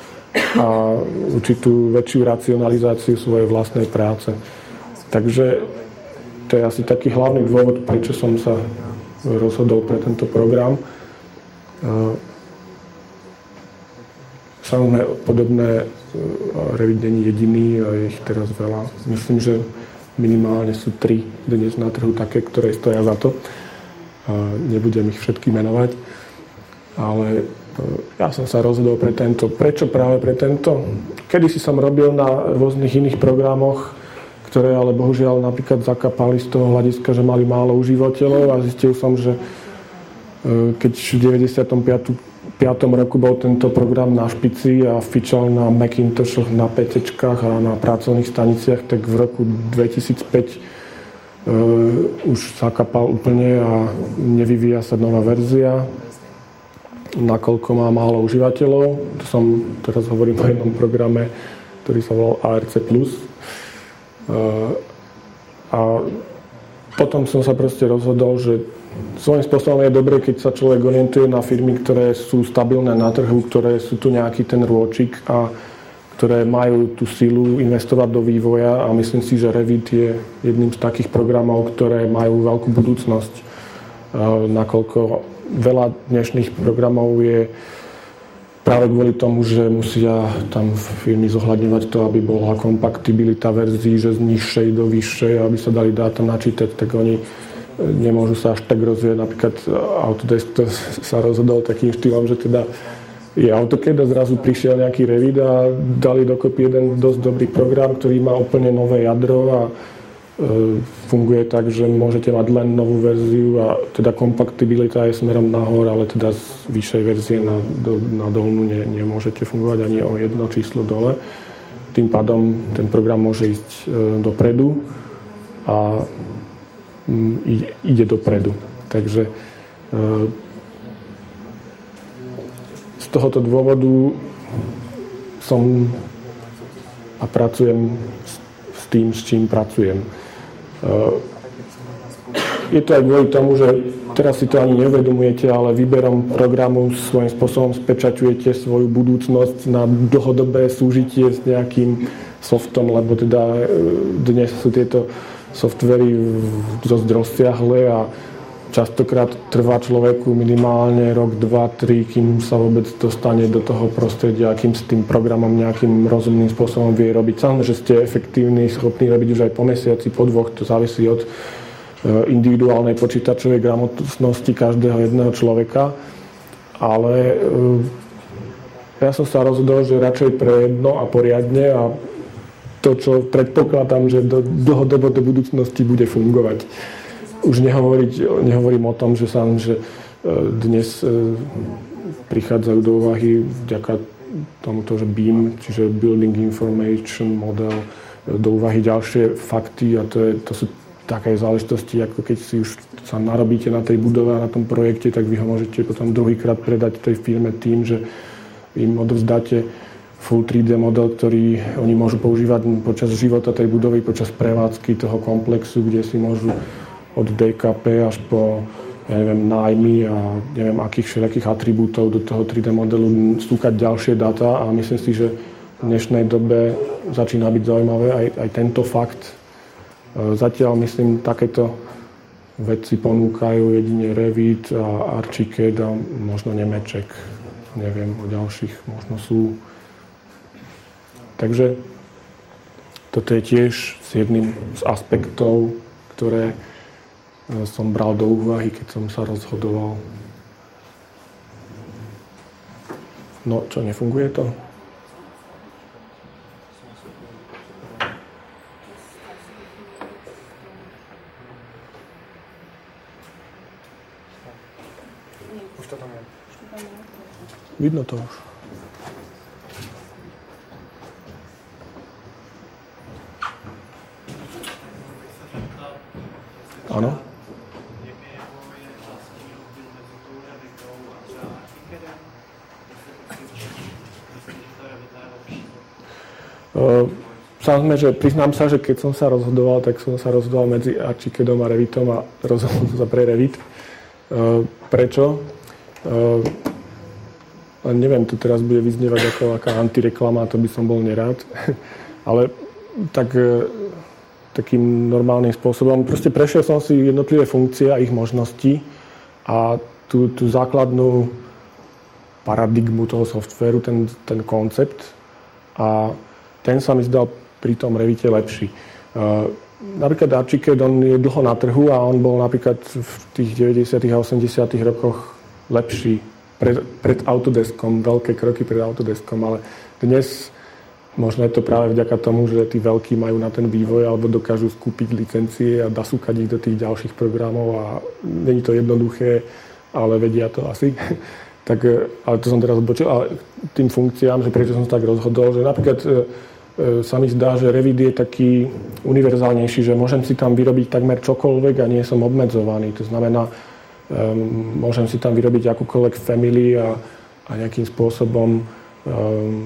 a určitú väčšiu racionalizáciu svojej vlastnej práce. Takže to je asi taký hlavný dôvod, prečo som sa rozhodol pre tento program. Samozrejme, podobné Revit nie je jediný a je ich teraz veľa. Myslím, že minimálne sú tri dnes na trhu také, ktoré stoja za to. Nebudem ich všetky menovať, ale ja som sa rozhodol pre tento. Prečo práve pre tento? Kedysi som robil na rôznych iných programoch, ktoré ale bohužiaľ napríklad zakapali z toho hľadiska, že mali málo užívateľov a zistil som, že keď v deväťdesiatom piatom roku bol tento program na špici a fičal na Macintoshoch, na PCčkách a na pracovných staniciach, tak v roku dvetisícpäť uh, už zakapal úplne a nevyvíja sa nová verzia, nakoľko má málo užívateľov. To som teraz hovorím o jednom programe, ktorý sa volal á er cé plus. Uh, a potom som sa proste rozhodol, že svojím spôsobom je dobré, keď sa človek orientuje na firmy, ktoré sú stabilné na trhu, ktoré sú tu nejaký ten rôčik a ktoré majú tú silu investovať do vývoja a myslím si, že Revit je jedným z takých programov, ktoré majú veľkú budúcnosť. Uh, nakoľko veľa dnešných programov je práve kvôli tomu, že musia tam firmy zohľadňovať to, aby bola kompatibilita verzií, že z nižšej do vyššej, aby sa dali dáta načítať, tak oni nemôžu sa až tak rozvíjať. Napríklad Autodesk to sa rozhodol takým štýlom, že teda je AutoCAD a zrazu prišiel nejaký Revit a dali dokopy jeden dosť dobrý program, ktorý má úplne nové jadro a funguje tak, že môžete mať len novú verziu a teda kompatibilita je smerom nahor, ale teda z vyššej verzie na, do, na dolnú ne, nemôžete fungovať ani o jedno číslo dole. Tým pádom ten program môže ísť e, dopredu a m, ide, ide dopredu. Takže e, z tohoto dôvodu som a pracujem s, s tým, s čím pracujem. Je to aj kvôli tomu, že teraz si to ani neuvedomujete, ale výberom programu svojím spôsobom spečaťujete svoju budúcnosť na dlhodobé súžitie s nejakým softom, lebo teda dnes sú tieto softvery dosť rozsiahle a častokrát trvá človeku minimálne rok, dva, tri, kým sa vôbec dostane do toho prostredia, kým s tým programom nejakým rozumným spôsobom vie robiť. Samozrejme, že ste efektívni, schopní robiť už aj po mesiaci, po dvoch, to závisí od individuálnej počítačovej gramotnosti každého jedného človeka. Ale ja som sa rozhodol, že radšej pre jedno a poriadne a to, čo predpokladám, že do, dlhodobo do budúcnosti bude fungovať. Už nehovoriť, nehovorím o tom, že sa že dnes prichádzajú do úvahy vďaka tomuto, že bé í em, čiže Building Information Model, do úvahy ďalšie fakty a to, je, to sú také záležitosti, ako keď si už sa narobíte na tej budove a na tom projekte, tak vy ho môžete potom druhýkrát predať tej firme tým, že im odovzdáte full tri dé model, ktorý oni môžu používať počas života tej budovy, počas prevádzky toho komplexu, kde si môžu od dé ká pé až po, ja neviem, nájmy a neviem akých všelijakých atribútov do toho tri dé modelu stúkať ďalšie dáta a myslím si, že v dnešnej dobe začína byť zaujímavé aj, aj tento fakt. Zatiaľ, myslím, takéto veci ponúkajú jedine Revit a Archicad a možno Nemeček. Neviem, o ďalších možno sú. Takže toto je tiež s jedným z aspektov, ktoré som bral do úvahy, keď som sa rozhodoval. No, čo, nefunguje to? Už to tam je. Vidno to už. Áno. Samozrejme, že priznám sa, že keď som sa rozhodoval, tak som sa rozhodoval medzi Archicadom a Revitom a rozhodol som sa pre Revit. Prečo? Neviem, to teraz bude vyznievať ako aká antireklama, to by som bol nerád. Ale tak takým normálnym spôsobom. Proste prešiel som si jednotlivé funkcie a ich možnosti a tú, tú základnú paradigmu toho softvéru, ten, ten koncept a ten sa mi zdal pri tom Revite lepší. napríklad Archicad, on je dlho na trhu a on bol napríklad v tých deväťdesiatych a osemdesiatych rokoch lepší pred, pred Autodeskom, veľké kroky pred Autodeskom, ale dnes možno je to práve vďaka tomu, že tí veľkí majú na ten vývoj alebo dokážu skúpiť licencie a dasúkať ich do tých ďalších programov a není to jednoduché, ale vedia to asi. Tak, ale to som teraz odbočil, ale tým funkciám, že prečo som sa tak rozhodol, že napríklad sa mi zdá, že Revit je taký univerzálnejší, že môžem si tam vyrobiť takmer čokoľvek a nie som obmedzovaný. To znamená, um, môžem si tam vyrobiť akúkoľvek family a, a nejakým spôsobom um,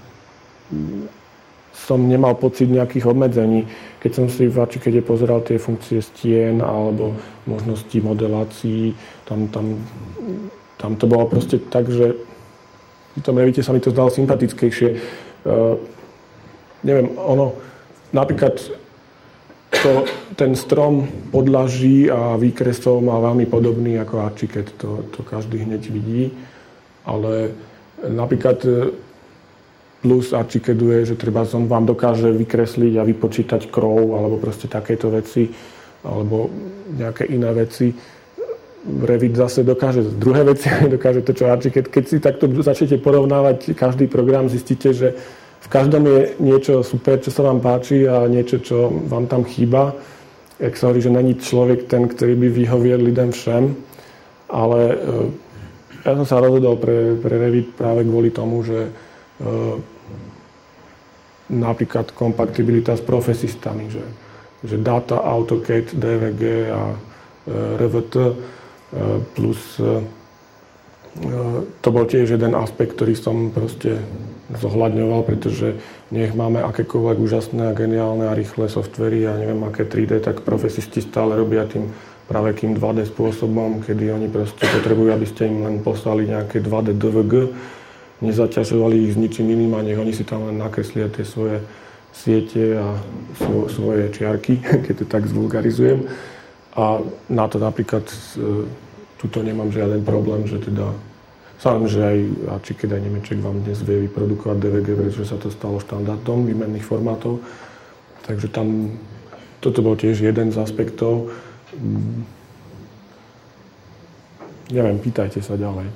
som nemal pocit nejakých obmedzení. Keď som si v Archicade pozeral tie funkcie stien alebo možnosti modelácií, tam, tam, tam to bolo proste tak, že v tom Revite sa mi to zdalo sympatickejšie. Uh, Neviem, ono, napríklad to, ten strom podlaží a výkresov má veľmi podobný ako Archicad, to, to každý hneď vidí, ale napríklad plus Archicadu je, že treba on vám dokáže vykresliť a vypočítať krov alebo proste takéto veci, alebo nejaké iné veci. Revit zase dokáže druhé veci, dokáže to, čo Archicad. Keď si takto začnete porovnávať každý program, zistíte, že v každom je niečo super, čo sa vám páči a niečo, čo vám tam chýba. Jak sa hovorí, že není človek ten, ktorý by vyhoviel lidem všem. Ale e, ja som sa rozhodol pre, pre Revit práve kvôli tomu, že e, napríklad kompatibilita s profesistami, že, že data, AutoCAD, dé vé gé a e, er vé té e, plus e, to bol tiež jeden aspekt, ktorý som proste zohľadňoval, pretože nech máme akékoľvek úžasné a geniálne a rýchle softvery a neviem aké tri dé, tak profesisti stále robia tým práve kým dva dé spôsobom, kedy oni proste potrebujú, aby ste im len poslali nejaké dva dé dé vé gé, nezaťažovali ich s ničím iným a nech oni si tam len nakreslia tie svoje siete a svo, svoje čiarky, keď to tak zvulgarizujem. A na to napríklad tuto nemám žiaden problém, že teda samozrejme, že aj Archicad aj Nemeček vám dnes vie vyprodukovať dé vé gé, pretože sa to stalo štandardom výmenných formátov. Takže tam, toto bol tiež jeden z aspektov. Neviem, pýtajte sa ďalej.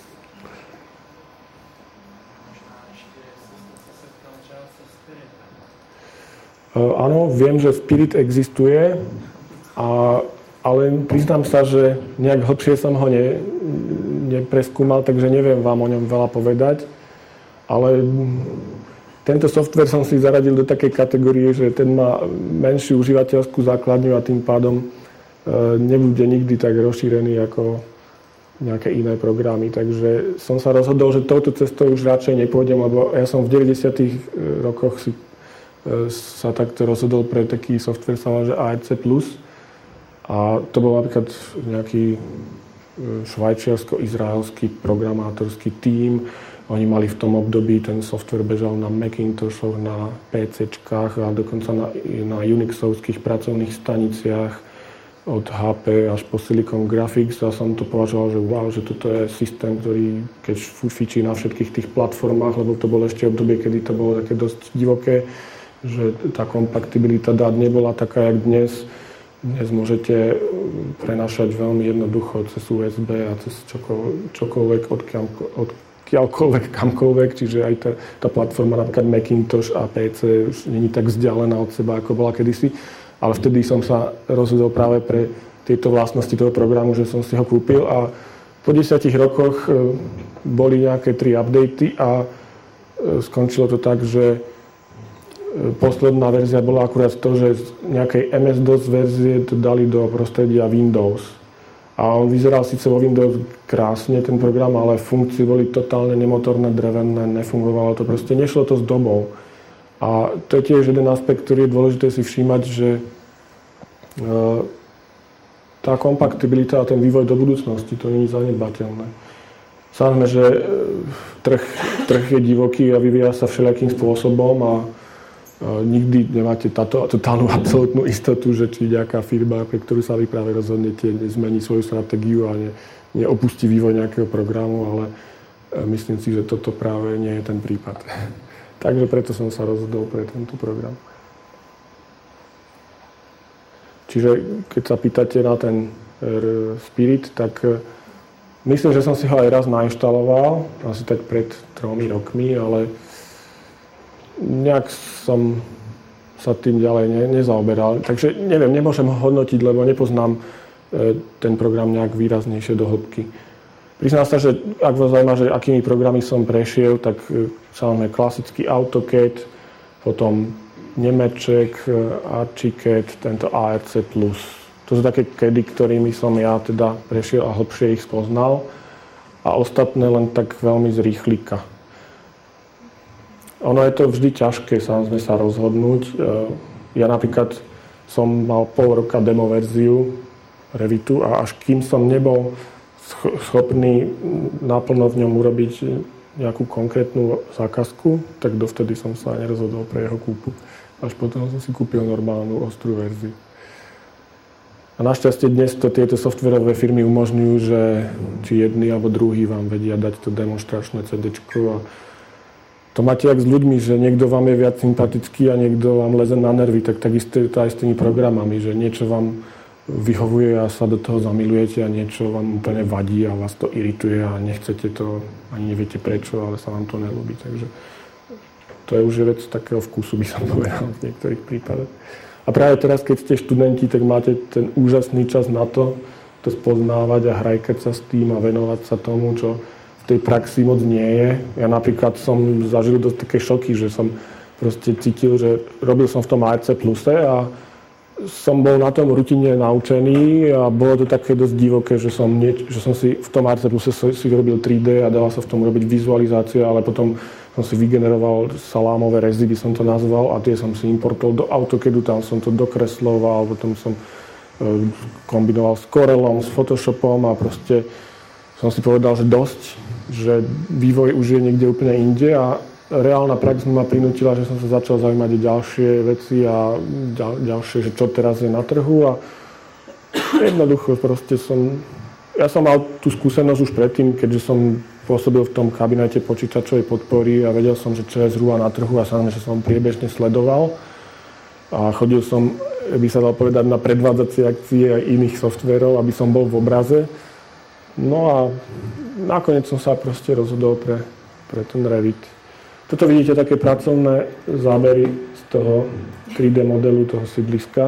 Uh, áno, viem, že Spirit existuje, a, ale priznám sa, že nejak hlbšie som ho ne, nepreskúmal, takže neviem vám o ňom veľa povedať. Ale tento software som si zaradil do takej kategórie, že ten má menšiu užívateľskú základňu a tým pádom e, nebude nikdy tak rozšírený ako nejaké iné programy. Takže som sa rozhodol, že touto cestou už radšej nepôjdem, lebo ja som v deväťdesiatych rokoch si e, sa takto rozhodol pre taký software, sa volá, že á er cé plus. A to bol napríklad nejaký švajčiarsko-izraelský programátorský tím. Oni mali v tom období, ten software bežal na Macintoshoch, na PCčkách a dokonca na, na Unixovských pracovných staniciach od há pé až po Silicon Graphics a som to považoval, že wow, že toto je systém, ktorý keď fičí na všetkých tých platformách, lebo to bolo ešte obdobie, kedy to bolo také dosť divoké, že tá kompatibilita dát nebola taká, jak dnes. Dnes môžete prenášať veľmi jednoducho cez ú es bé a cez čokoľvek, čokoľvek odkiaľkoľvek, kamkoľvek, čiže aj tá, tá platforma, napríklad Macintosh a pé cé už nie je tak vzdialená od seba, ako bola kedysi. Ale vtedy som sa rozhodol práve pre tieto vlastnosti toho programu, že som si ho kúpil a po desiatich rokoch boli nejaké tri updaty a skončilo to tak, že posledná verzia bola akurát to, že z nejakej em es dos verzie to dali do prostredia Windows. A on vyzeral síce vo Windows krásne, ten program, ale funkcie boli totálne nemotorné, drevené, nefungovalo to, proste nešlo to s dobou. A to je tiež jeden aspekt, ktorý je dôležité si všímať, že tá kompatibilita a ten vývoj do budúcnosti, to nie je zanedbateľné. Samozrejme, že trh, trh je divoký a vyvíja sa všelijakým spôsobom a nikdy nemáte táto totálnu absolútnu istotu, že či nejaká firma, pre ktorú sa vy práve rozhodnete, zmení svoju stratégiu a ne, neopustí vývoj nejakého programu, ale myslím si, že toto práve nie je ten prípad. Takže preto som sa rozhodol pre tento program. Čiže keď sa pýtate na ten Spirit, tak myslím, že som si ho aj raz nainštaloval, asi tak pred tromi rokmi, ale nejak som sa tým ďalej ne, nezaoberal. Takže neviem, nemôžem ho hodnotiť, lebo nepoznám ten program nejak výraznejšie do hĺbky. Priznám sa, že ak vás zaujíma, že akými programy som prešiel, tak samozrejme klasický AutoCAD, potom Nemeček, Archicad, tento á er cé plus. To sú také kedy, ktorými som ja teda prešiel a hlbšie ich spoznal. A ostatné len tak veľmi z rýchlika. Ono je to vždy ťažké samozrejme sa rozhodnúť. Ja napríklad som mal pol roka demo verziu Revitu a až kým som nebol schopný naplno v ňom urobiť nejakú konkrétnu zákazku, tak dovtedy som sa nerozhodol pre jeho kúpu. Až potom som si kúpil normálnu ostrú verziu. A našťastie dnes to tieto softverové firmy umožňujú, že či jedni alebo druhý vám vedia dať to demonstračné CDčko. A to máte jak s ľuďmi, že niekto vám je viac sympatický a niekto vám leze na nervy, tak takisto je to aj s tými programami, že niečo vám vyhovuje a sa do toho zamilujete a niečo vám úplne vadí a vás to irituje a nechcete to, ani neviete prečo, ale sa vám to nelúbi. Takže to je už vec takého vkusu, by som povedal v niektorých prípadoch. A práve teraz, keď ste študenti, tak máte ten úžasný čas na to, to spoznávať a hrajkať sa s tým a venovať sa tomu, čo v tej praxi moc nie je. Ja napríklad som zažil dosť také šoky, že som proste cítil, že robil som v tom á er cé Pluse a som bol na tom rutine naučený a bolo to také dosť divoké, že som, nie, že som si v tom á er cé Pluse si robil tri dé a dala sa v tom robiť vizualizácia, ale potom som si vygeneroval salámové rezy, by som to nazval, a tie som si importoval do AutoCADu, tam som to dokresloval, potom som kombinoval s Corelom, s Photoshopom a proste som si povedal, že dosť, že vývoj už je niekde úplne inde a reálna prax ma prinútila, že som sa začal zaujímať o ďalšie veci a ďal, ďalšie, že čo teraz je na trhu a jednoducho proste som, ja som mal tú skúsenosť už predtým, keďže som pôsobil v tom kabinete počítačovej podpory a vedel som, že čo je zhruba na trhu a samozrejme, že som priebežne sledoval a chodil som, by sa dal povedať, na predvádzacie akcie aj iných softverov, aby som bol v obraze. No a nakoniec som sa proste rozhodol pre, pre ten Revit. Toto vidíte také pracovné zábery z toho tri dé modelu, toho sídliska.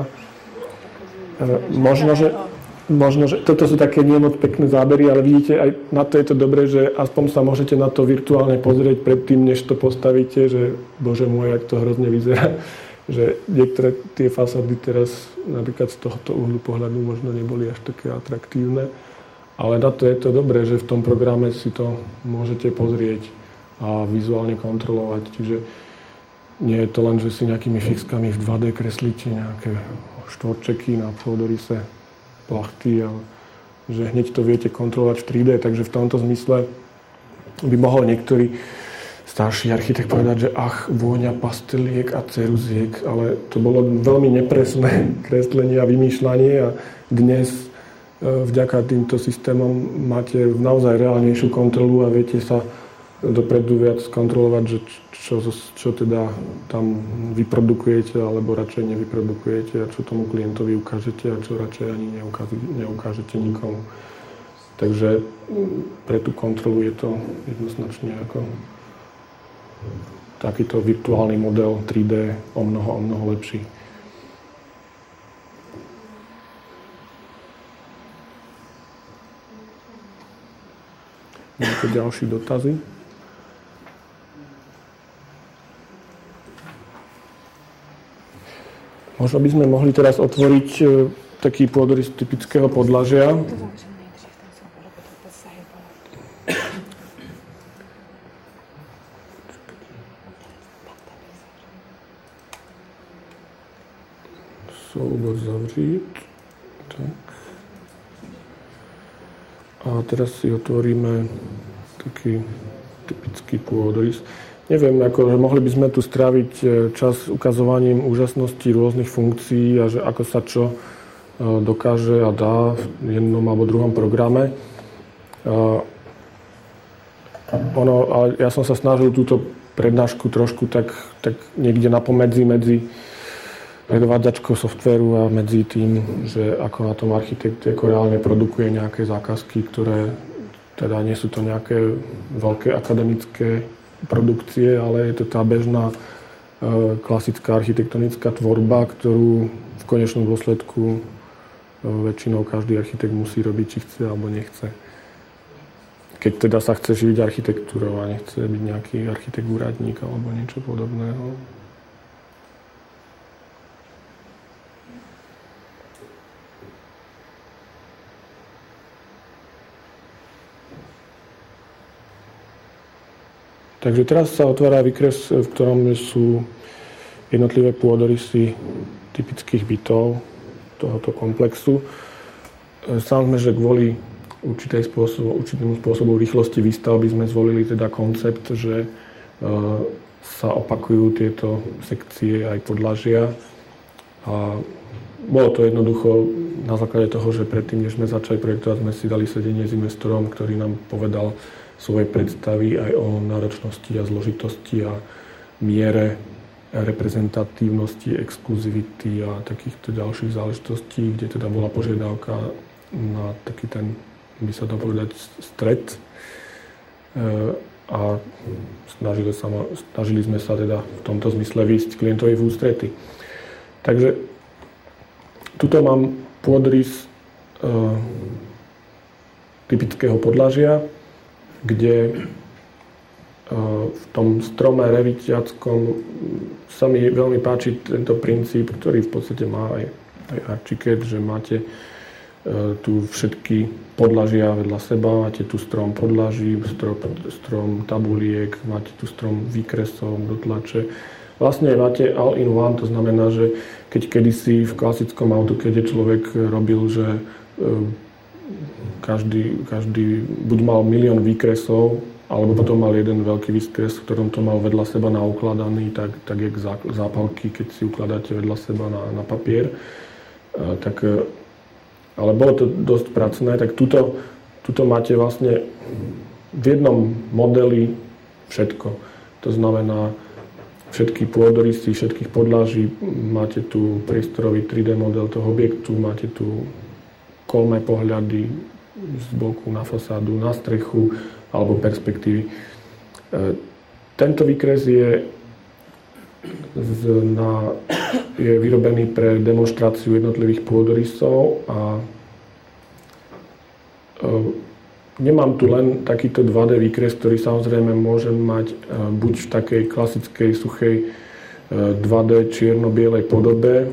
Možno, že Možno, že toto sú také nie moc pekné zábery, ale vidíte, aj na to je to dobré, že aspoň sa môžete na to virtuálne pozrieť predtým, než to postavíte, že bože môj, jak to hrozne vyzerá. Že niektoré tie fasády teraz napríklad z tohoto uhlu pohľadu možno neboli až také atraktívne, ale na to je to dobré, že v tom programe si to môžete pozrieť a vizuálne kontrolovať. Čiže nie je to len, že si nejakými fixkami v dva dé kreslíte nejaké štvorčeky na pôdoryse plachty, ale že hneď to viete kontrolovať v tri dé, takže v tomto zmysle by mohol niektorý starší architekt povedať, že ach, vôňa pasteliek a ceruziek, ale to bolo veľmi nepresné kreslenie a vymýšľanie a dnes vďaka týmto systémom máte naozaj reálnejšiu kontrolu a viete sa dopredu viac kontrolovať, že čo, čo teda tam vyprodukujete alebo radšej nevyprodukujete a čo tomu klientovi ukážete a čo radšej ani neukážete, neukážete nikomu. Takže pre tú kontrolu je to jednoznačne ako takýto virtuálny model tri dé o mnoho, o mnoho lepší. Nejaké ďalšie dotazy? Možno by sme mohli teraz otvoriť taký pôdorys typického podlažia. Súbor zavřít. Tak. A teraz si otvoríme taký typický pôdorys. Neviem, ako, že mohli by sme tu stráviť čas ukazovaním úžasnosti rôznych funkcií a že ako sa čo dokáže a dá v jednom alebo druhom programe. Ono, ale ja som sa snažil túto prednášku trošku tak, tak niekde napomedzi medzi predvádzačkou softvéru a medzi tým, že ako na tom architekt ako reálne produkuje nejaké zákazky, ktoré teda nie sú to nejaké veľké akademické produkcie, ale je to tá bežná klasická architektonická tvorba, ktorú v konečnom dôsledku väčšinou každý architekt musí robiť, či chce alebo nechce. Keď teda sa chce živiť architektúrou a nechce byť nejaký architekt úradník alebo niečo podobného. Takže teraz sa otvára výkres, v ktorom sú jednotlivé pôdorysy typických bytov tohoto komplexu. Samozrejme, že kvôli určitej spôsobu, určitému spôsobu rýchlosti výstavby sme zvolili teda koncept, že sa opakujú tieto sekcie aj podlažia. A bolo to jednoducho na základe toho, že predtým, než sme začali projektovať, sme si dali sedenie s investorom, ktorý nám povedal svoje predstavy aj o náročnosti a zložitosti a miere reprezentatívnosti, exkluzivity a takýchto ďalších záležitostí, kde teda bola požiadavka na taký ten, by sa dá povedať, stret. A snažili, sa, snažili sme sa teda v tomto zmysle výjsť klientovi v ústrety. Takže tuto mám pôdrys e, typického podlažia, kde v tom strome revitiackom sa mi veľmi páči tento princíp, ktorý v podstate má aj, aj Archicad, že máte tu všetky podlažia vedľa seba, máte tu strom podlaží, strom, strom tabuliek, máte tu strom výkresov, dotlače. Vlastne máte all in one, to znamená, že keď kedysi v klasickom AutoCADe človek robil, že Každý, každý buď mal milión výkresov, alebo potom mal jeden veľký výkres, v ktorom to mal vedľa seba naukladaný, tak, tak jak zápalky, keď si ukladáte vedľa seba na, na papier. E, tak, ale bolo to dosť pracné, tak tuto, tuto máte vlastne v jednom modeli všetko. To znamená všetky pôdorysy, všetkých podlaží, máte tu priestorový tri dé model toho objektu, máte tu kolmé pohľady z boku na fasádu, na strechu alebo perspektívy. Tento výkres je, z, na, je vyrobený pre demonštráciu jednotlivých pôdorysov a e, nemám tu len takýto dva dé výkres, ktorý samozrejme môžem mať e, buď v takej klasickej, suchej e, dva dé čierno-bielej podobe, e,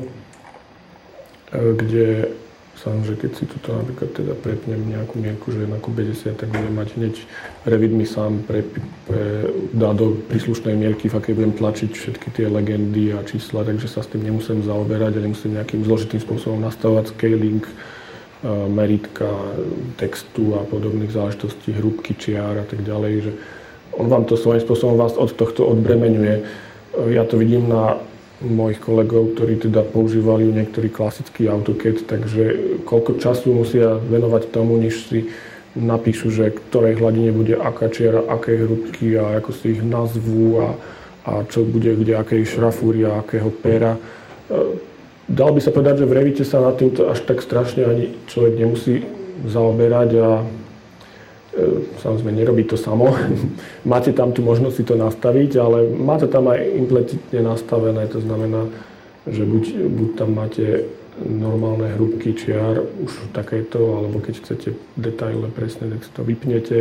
kde samozrejme, keď si tuto napríklad teda prepnem nejakú mierku, že jedna ku päťdesiat, tak budem mať hneď Revit mi sám pre, pre, dá do príslušnej mierky, v akej budem tlačiť všetky tie legendy a čísla, takže sa s tým nemusím zaoberať a nemusím nejakým zložitým spôsobom nastavovať scaling, meritka, textu a podobných záležitostí, hrúbky čiar a tak ďalej, že on vám to svojím spôsobom vás od tohto odbremeňuje. Ja to vidím na mojich kolegov, ktorí teda používali niektorý klasický AutoCAD, takže koľko času musia venovať tomu, než si napíšu, že ktorej hladine bude aká čiara, aké hrúbky a ako si ich nazvú a, a čo bude kde, akej šrafúry a akého pera. Dal by sa povedať, že v Revite sa nad týmto až tak strašne ani človek nemusí zaoberať a samozrejme nerobí to samo. Máte tam tú možnosť si to nastaviť, ale máte tam aj implicitne nastavené, to znamená, že buď, buď tam máte normálne hrúbky čiar, už takéto, alebo keď chcete detaile presne, tak si to vypnete.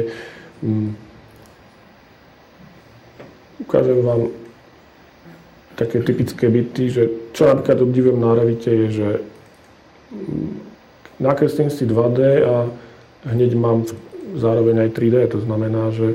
Ukážem vám také typické byty, že čo napríklad obdivujem na Revite je, že nakreslím si dva dé a hneď mám zároveň aj tri dé, to znamená, že e,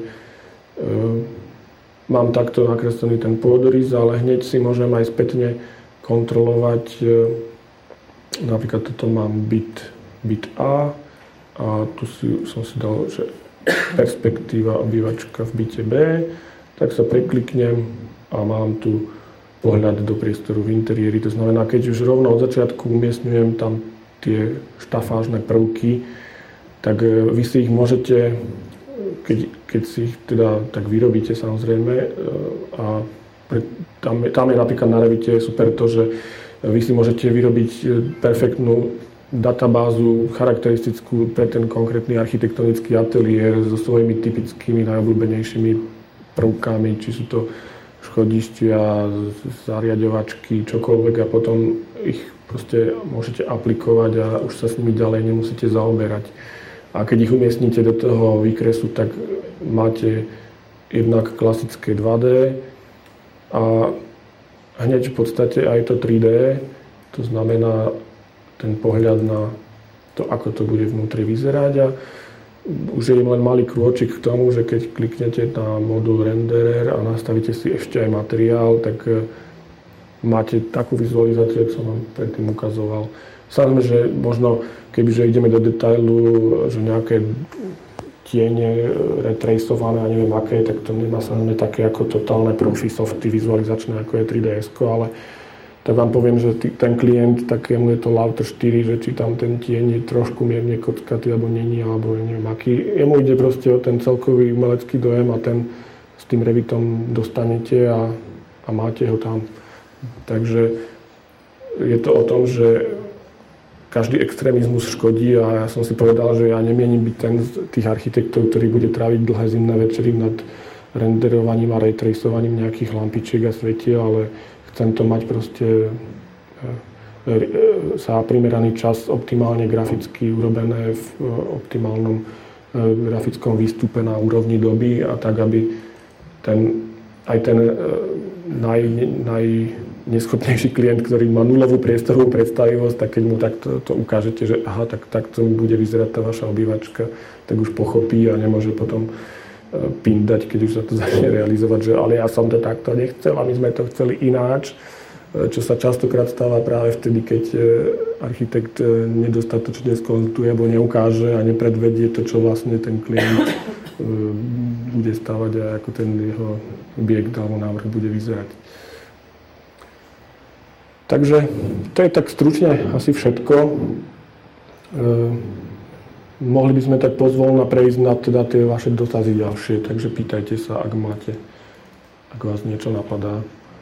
mám takto nakreslený ten pôdorys, ale hneď si môžem aj spätne kontrolovať, e, napríklad toto mám byt, byt A a tu si, som si dal, že perspektíva obývačka v byte B, tak sa prekliknem a mám tu pohľad do priestoru v interiéri, to znamená, keď už rovno od začiatku umiestňujem tam tie štafážne prvky, tak vy si ich môžete, keď, keď si ich teda tak vyrobíte samozrejme, a pre, tam, je, tam je napríklad na Revite super to, že Vy si môžete vyrobiť perfektnú databázu charakteristickú pre ten konkrétny architektonický ateliér so svojimi typickými najobľúbenejšími prvkami, či sú to schodištia, zariaďovačky, čokoľvek a potom ich proste môžete aplikovať a už sa s nimi ďalej nemusíte zaoberať. A keď ich umiestnite do toho výkresu, tak máte jednak klasické dva dé a hneď v podstate aj to tri dé, to znamená ten pohľad na to, ako to bude vnútri vyzerať a už je len malý krôčik k tomu, že keď kliknete na modul renderer a nastavíte si ešte aj materiál, tak máte takú vizualizáciu, ako som vám predtým ukazoval. Samozrejme, že možno, kebyže ideme do detailu, že nejaké tiene retracované a neviem aké, tak to nemá samozrejme také ako totálne profi softy vizualizačné, ako je tri dé esko, ale tak vám poviem, že ten klient, takému je to Lauter štyri, že či tam ten tieň je trošku mierne kockatý, alebo není, alebo neviem aký. Jemu ide proste o ten celkový umelecký dojem a ten s tým Revitom dostanete a, a máte ho tam. Takže je to o tom, že každý extrémizmus škodí a ja som si povedal, že ja nemienim byť ten z tých architektov, ktorý bude tráviť dlhé zimné večery nad renderovaním a raytracovaním nejakých lampičiek a svetiel, ale chcem to mať proste za primeraný čas optimálne graficky urobené v optimálnom grafickom výstupe na úrovni doby a tak, aby ten, aj ten naj, najneschopnejší klient, ktorý má nulovú priestorovú predstavivosť, tak keď mu takto to ukážete, že aha, tak takto bude vyzerať tá vaša obývačka, tak už pochopí a nemôže potom pindať, keď už sa to začne realizovať, že ale ja som to takto nechcel a my sme to chceli ináč, čo sa častokrát stáva práve vtedy, keď architekt nedostatočne skonzultuje alebo neukáže a nepredvedie to, čo vlastne ten klient bude stavať a ako ten jeho objekt alebo návrh bude vyzerať. Takže to je tak stručne asi všetko. Mohli by sme tak pozvolna prejsť na teda tie vaše dotazy ďalšie, takže pýtajte sa, ak máte, ak vás niečo napadá.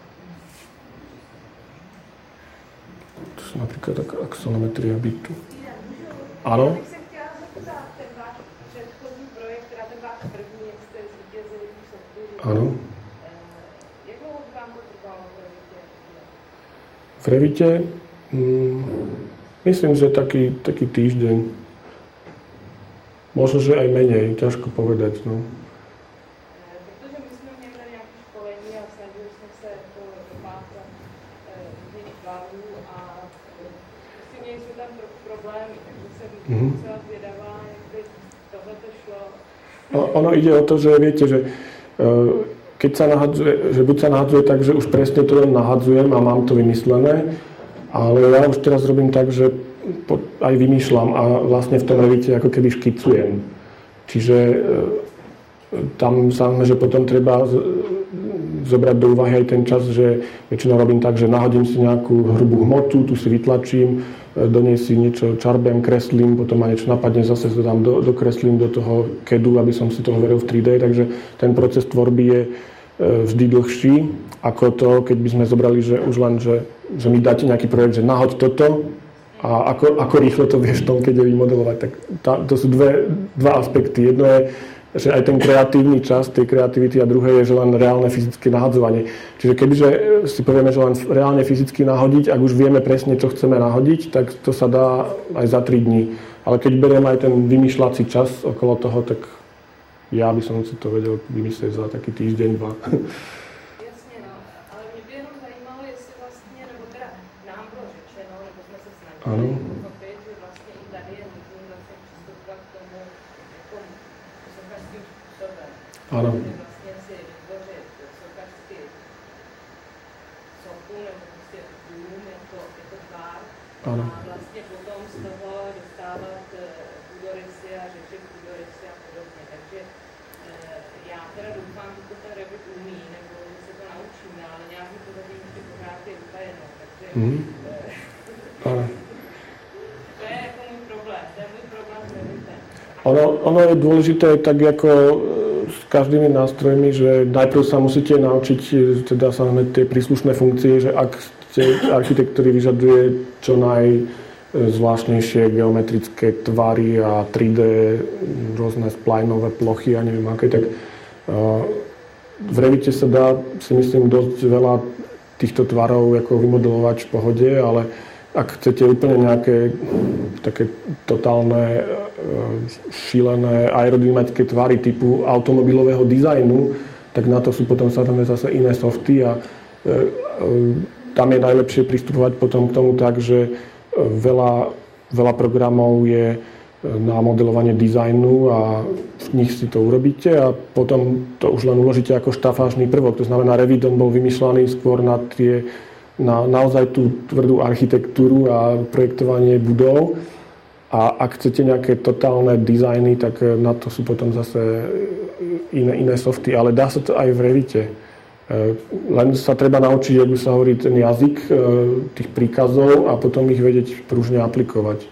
To sú napríklad taká axonometria bytu. Áno? bych se chtěla zeptat, ten váš předchozí projekt, teda ten váš první, jak jste zvítězili v soutěži. Áno. Jak dlouho vám to trvalo v Revitě? V Revite, mm, myslím, že taký, taký týždeň. Možno, že aj menej, ťažko povedať, no. Protože my jsme měli tady nějaké školení a snažili jsme se to dopátrat různých tvarů a prostě měli jsme tam trochu problémy, takže jsem mm-hmm. musela zvědavá, jak by tohle to šlo. No, ono ide o to, že viete, že keď sa nahadzuje, že buď sa nahadzuje tak, že už presne to len nahadzujem a mám to vymyslené, ale ja už teraz robím tak, že aj vymýšľam a vlastne v tom Revite ako keby škicujem. Čiže tam samozrejme, že potom treba zobrať do úvahy aj ten čas, že väčšinou robím tak, že nahodím si nejakú hrubú hmotu, tu si vytlačím, do nej si niečo čarbem, kreslím, potom ma niečo napadne, zase to tam do, dokreslím do toho kedu, aby som si toho veril v tri dé, takže ten proces tvorby je vždy dlhší ako to, keď by sme zobrali, že už len, že, že mi dáte nejaký projekt, že nahoď toto, a ako, ako rýchlo to vieš v tom kede vymodelovať. Tak tá, to sú dve, dva aspekty. Jedno je, že aj ten kreatívny čas tej kreativity a druhé je, že len reálne fyzické nahadzovanie. Čiže kebyže si povieme, že len reálne fyzicky nahodiť, ak už vieme presne, čo chceme nahodiť, tak to sa dá aj za tri dní. Ale keď beriem aj ten vymýšľací čas okolo toho, tak ja by som si to vedel vymyslieť za taký týždeň, dva. Áno. Áno. Áno. A vlastne potom z toho dostávať půdorysy a řešit půdorysy a podobně. Takže já teda doufám, že to ten Revit umí, nebo že se to naučíme, ale nějak mi to zatím ještě pořád je utajeno. Takže Mm. Áno. Ono, ono je dôležité tak ako s každými nástrojmi, že najprv sa musíte naučiť teda samozrejme tie príslušné funkcie, že ak architektúry vyžaduje čo najzvláštnejšie geometrické tvary a tri dé, rôzne splajnové plochy a neviem aké, tak v Revite sa dá, si myslím, dosť veľa týchto tvarov ako vymodelovať v pohode, ale ak chcete úplne nejaké také totálne šílené aerodynamické tvary typu automobilového dizajnu, tak na to sú potom samozrejme zase iné softy a tam je najlepšie pristupovať potom k tomu tak, že veľa, veľa programov je na modelovanie dizajnu a v nich si to urobíte a potom to už len uložíte ako štafážny prvok. To znamená, Revit bol vymýšľaný skôr na tie, na naozaj tú tvrdú architektúru a projektovanie budov. A ak chcete nejaké totálne dizajny, tak na to sú potom zase iné, iné softy. Ale dá sa to aj v Revite. Len sa treba naučiť, ako sa hovorí, ten jazyk tých príkazov a potom ich vedieť pružne aplikovať.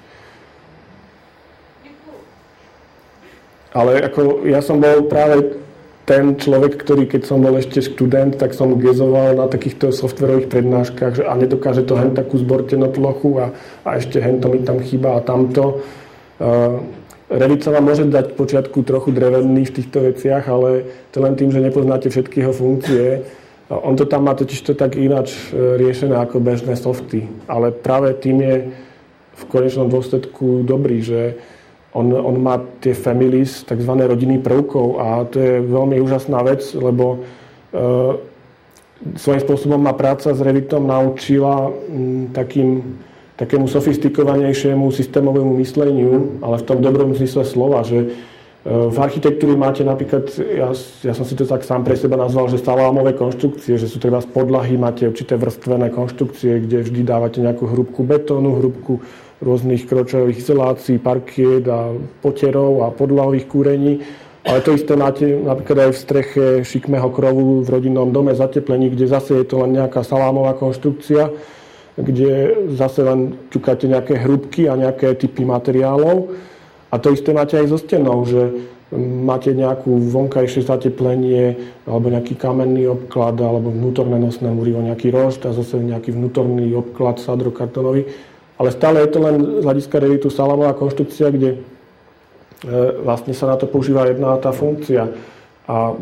Ale ako ja som bol práve ten človek, ktorý keď som bol ešte študent, tak som gezoval na takýchto softverových prednáškach, že a nedokáže to hen takú zbortenú plochu a, a ešte hen to mi tam chýba a tamto. Uh, Revit sa vám môže dať v počiatku trochu drevený v týchto veciach, ale to len tým, že nepoznáte všetky jeho funkcie. On to tam má totiž to tak ináč riešené ako bežné softy. Ale práve tým je v konečnom dôsledku dobrý, že on, on má tie families, takzvané rodiny prvkov a to je veľmi úžasná vec, lebo e, svojím spôsobom ma práca s Revitom naučila m, takým takému sofistikovanejšiemu systémovému mysleniu, ale v tom dobrom zmysle slova, že v architektúre máte napríklad, ja, ja som si to tak sám pre seba nazval, že salámové konštrukcie, že sú teda z podlahy, máte určité vrstvené konštrukcie, kde vždy dávate nejakú hrúbku betónu, hrúbku rôznych kročových izolácií, parkiet a potierov a podlahových kúrení. Ale to isté máte napríklad aj v streche šikmého krovu v rodinnom dome zateplení, kde zase je to len nejaká salámová konštrukcia, kde zase len ťukáte nejaké hrúbky a nejaké typy materiálov. A to isté máte aj so stenou, že máte nejakú vonkajšie zateplenie alebo nejaký kamenný obklad alebo vnútorné nosné múrivo, nejaký rošt a zase nejaký vnútorný obklad sadrokartonový. Ale stále je to len z hľadiska Revitu salámová konštrukcia, kde vlastne sa na to používa jedna tá funkcia. A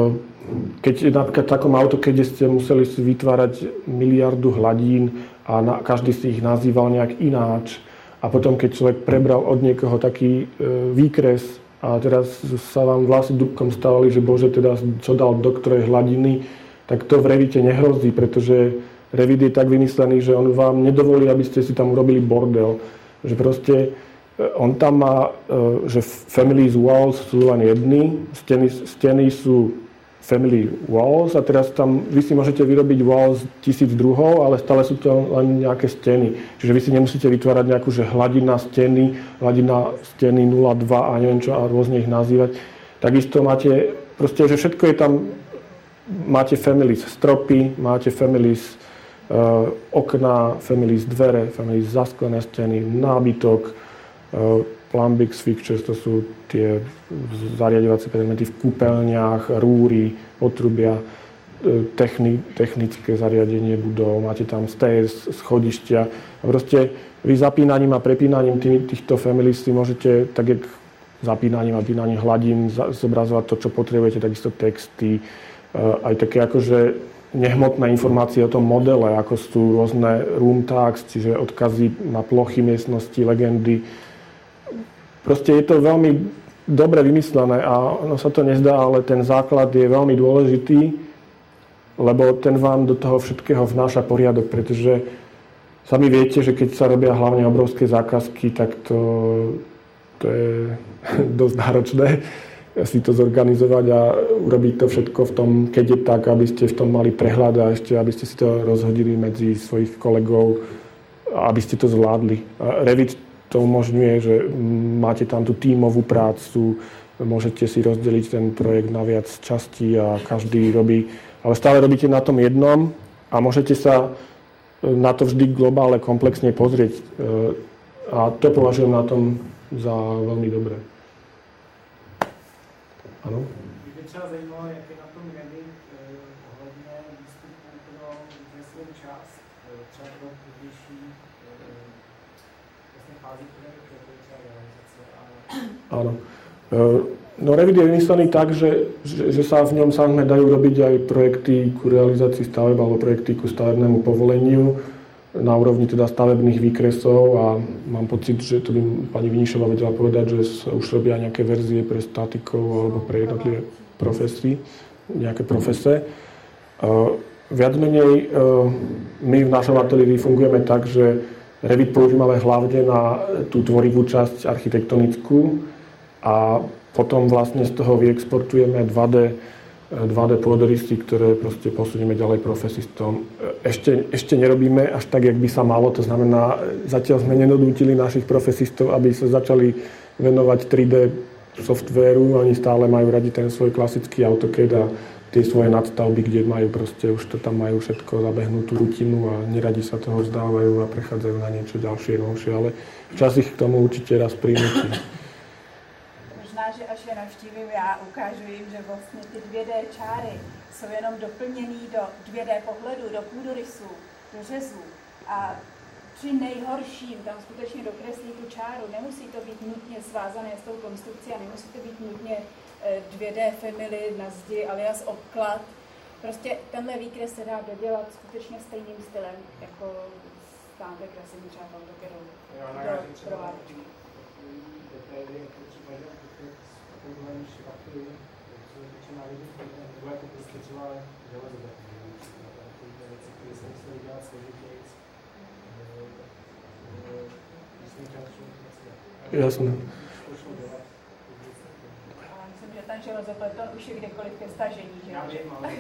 keď napríklad v takom AutoCADe ste museli si vytvárať miliardu hladín a na, každý si ich nazýval nejak ináč. A potom, keď človek prebral od niekoho taký e, výkres a teraz sa vám vlasy dúbkom stávali, že bože, teda čo dal do ktorej hladiny, tak to v Revite nehrozí, pretože Revit je tak vymyslený, že on vám nedovolí, aby ste si tam urobili bordel. Že proste on tam má, e, že families walls sú len jedny, steny, steny sú family walls a teraz tam vy si môžete vyrobiť walls tisíc druhov, ale stále sú to len nejaké steny. Čiže vy si nemusíte vytvárať nejakú, že hladina steny, hladina steny nula dva a neviem čo a rôzne ich nazývať. Takisto máte, proste, že všetko je tam, máte families stropy, máte families uh, okna, families dvere, families zasklené steny, nábytok, uh, Plumbix fixtures, to sú tie zariadovacie predmety v kúpeľniach, rúry, potrubia, techni, technické zariadenie budov, máte tam stairs, schodišťa. A proste vy zapínaním a prepínaním tý, týchto families si môžete, tak jak zapínaním a vypínaním hladín, zobrazovať to, čo potrebujete, takisto texty, aj také akože nehmotné informácie o tom modele, ako sú rôzne room tags, čiže odkazy na plochy miestnosti, legendy. Proste je to veľmi dobre vymyslené a ono sa to nezdá, ale ten základ je veľmi dôležitý, lebo ten vám do toho všetkého vnáša poriadok, pretože sami viete, že keď sa robia hlavne obrovské zákazky, tak to, to je dosť náročné si to zorganizovať a urobiť to všetko v tom kede tak, aby ste v tom mali prehľad a ešte aby ste si to rozhodili medzi svojich kolegov a aby ste to zvládli. Revit to umožňuje, že máte tam tú tímovú prácu, môžete si rozdeliť ten projekt na viac častí a každý robí, ale stále robíte na tom jednom a môžete sa na to vždy globálne komplexne pozrieť. A to považujem na tom za veľmi dobré. Áno? Mě třeba zajímalo, jak je na tom Revit ohledně výstupu pro výkresovou část. Áno. No Revit je vymyslený tak, že, že, že sa v ňom samozrejme dajú robiť aj projekty ku realizácii staveb alebo projekty ku stavebnému povoleniu na úrovni teda stavebných výkresov a mám pocit, že to by pani Vinišová vedela povedať, že sa už robia nejaké verzie pre statikov alebo pre jednotlivé profesy, nejaké profese. Uh, viac menej uh, my v našom ateliéri fungujeme tak, že Revit používame hlavne na tú tvorivú časť architektonickú a potom vlastne z toho vyexportujeme dva dé, dva dé pôdorysy, ktoré proste posunieme ďalej profesistom. Ešte, ešte nerobíme až tak, jak by sa malo, to znamená, zatiaľ sme nenodútili našich profesistov, aby sa začali venovať tri dé softvéru, oni stále majú radi ten svoj klasický AutoCAD a tie svoje nadstavby, kde majú proste, už to tam majú všetko zabehnutú rutinu a neradi sa toho vzdávajú a prechádzajú na niečo ďalšie, novšie, ale čas ich k tomu určite raz prinúti. Možná, že až je navštívím, já ukážu jim, že vlastně ty dvě dé čáry jsou jenom doplněný do dvě dé pohledu, do půdorysů, do řezů a při nejhorším tam skutečně dokreslí tu čáru. Nemusí to být nutně svázané s tou konstrukcí a nemusí to být nutně dvě dé family na zdi alias obklad. Prostě tenhle výkres se dá dodělat skutečně stejným stylem, jako státe kreslení třeba v AutoCADu do prováděčky. Jasné. Myslím, že ten železobeton už je kdekoliv ke stažení, že? Já vím, ale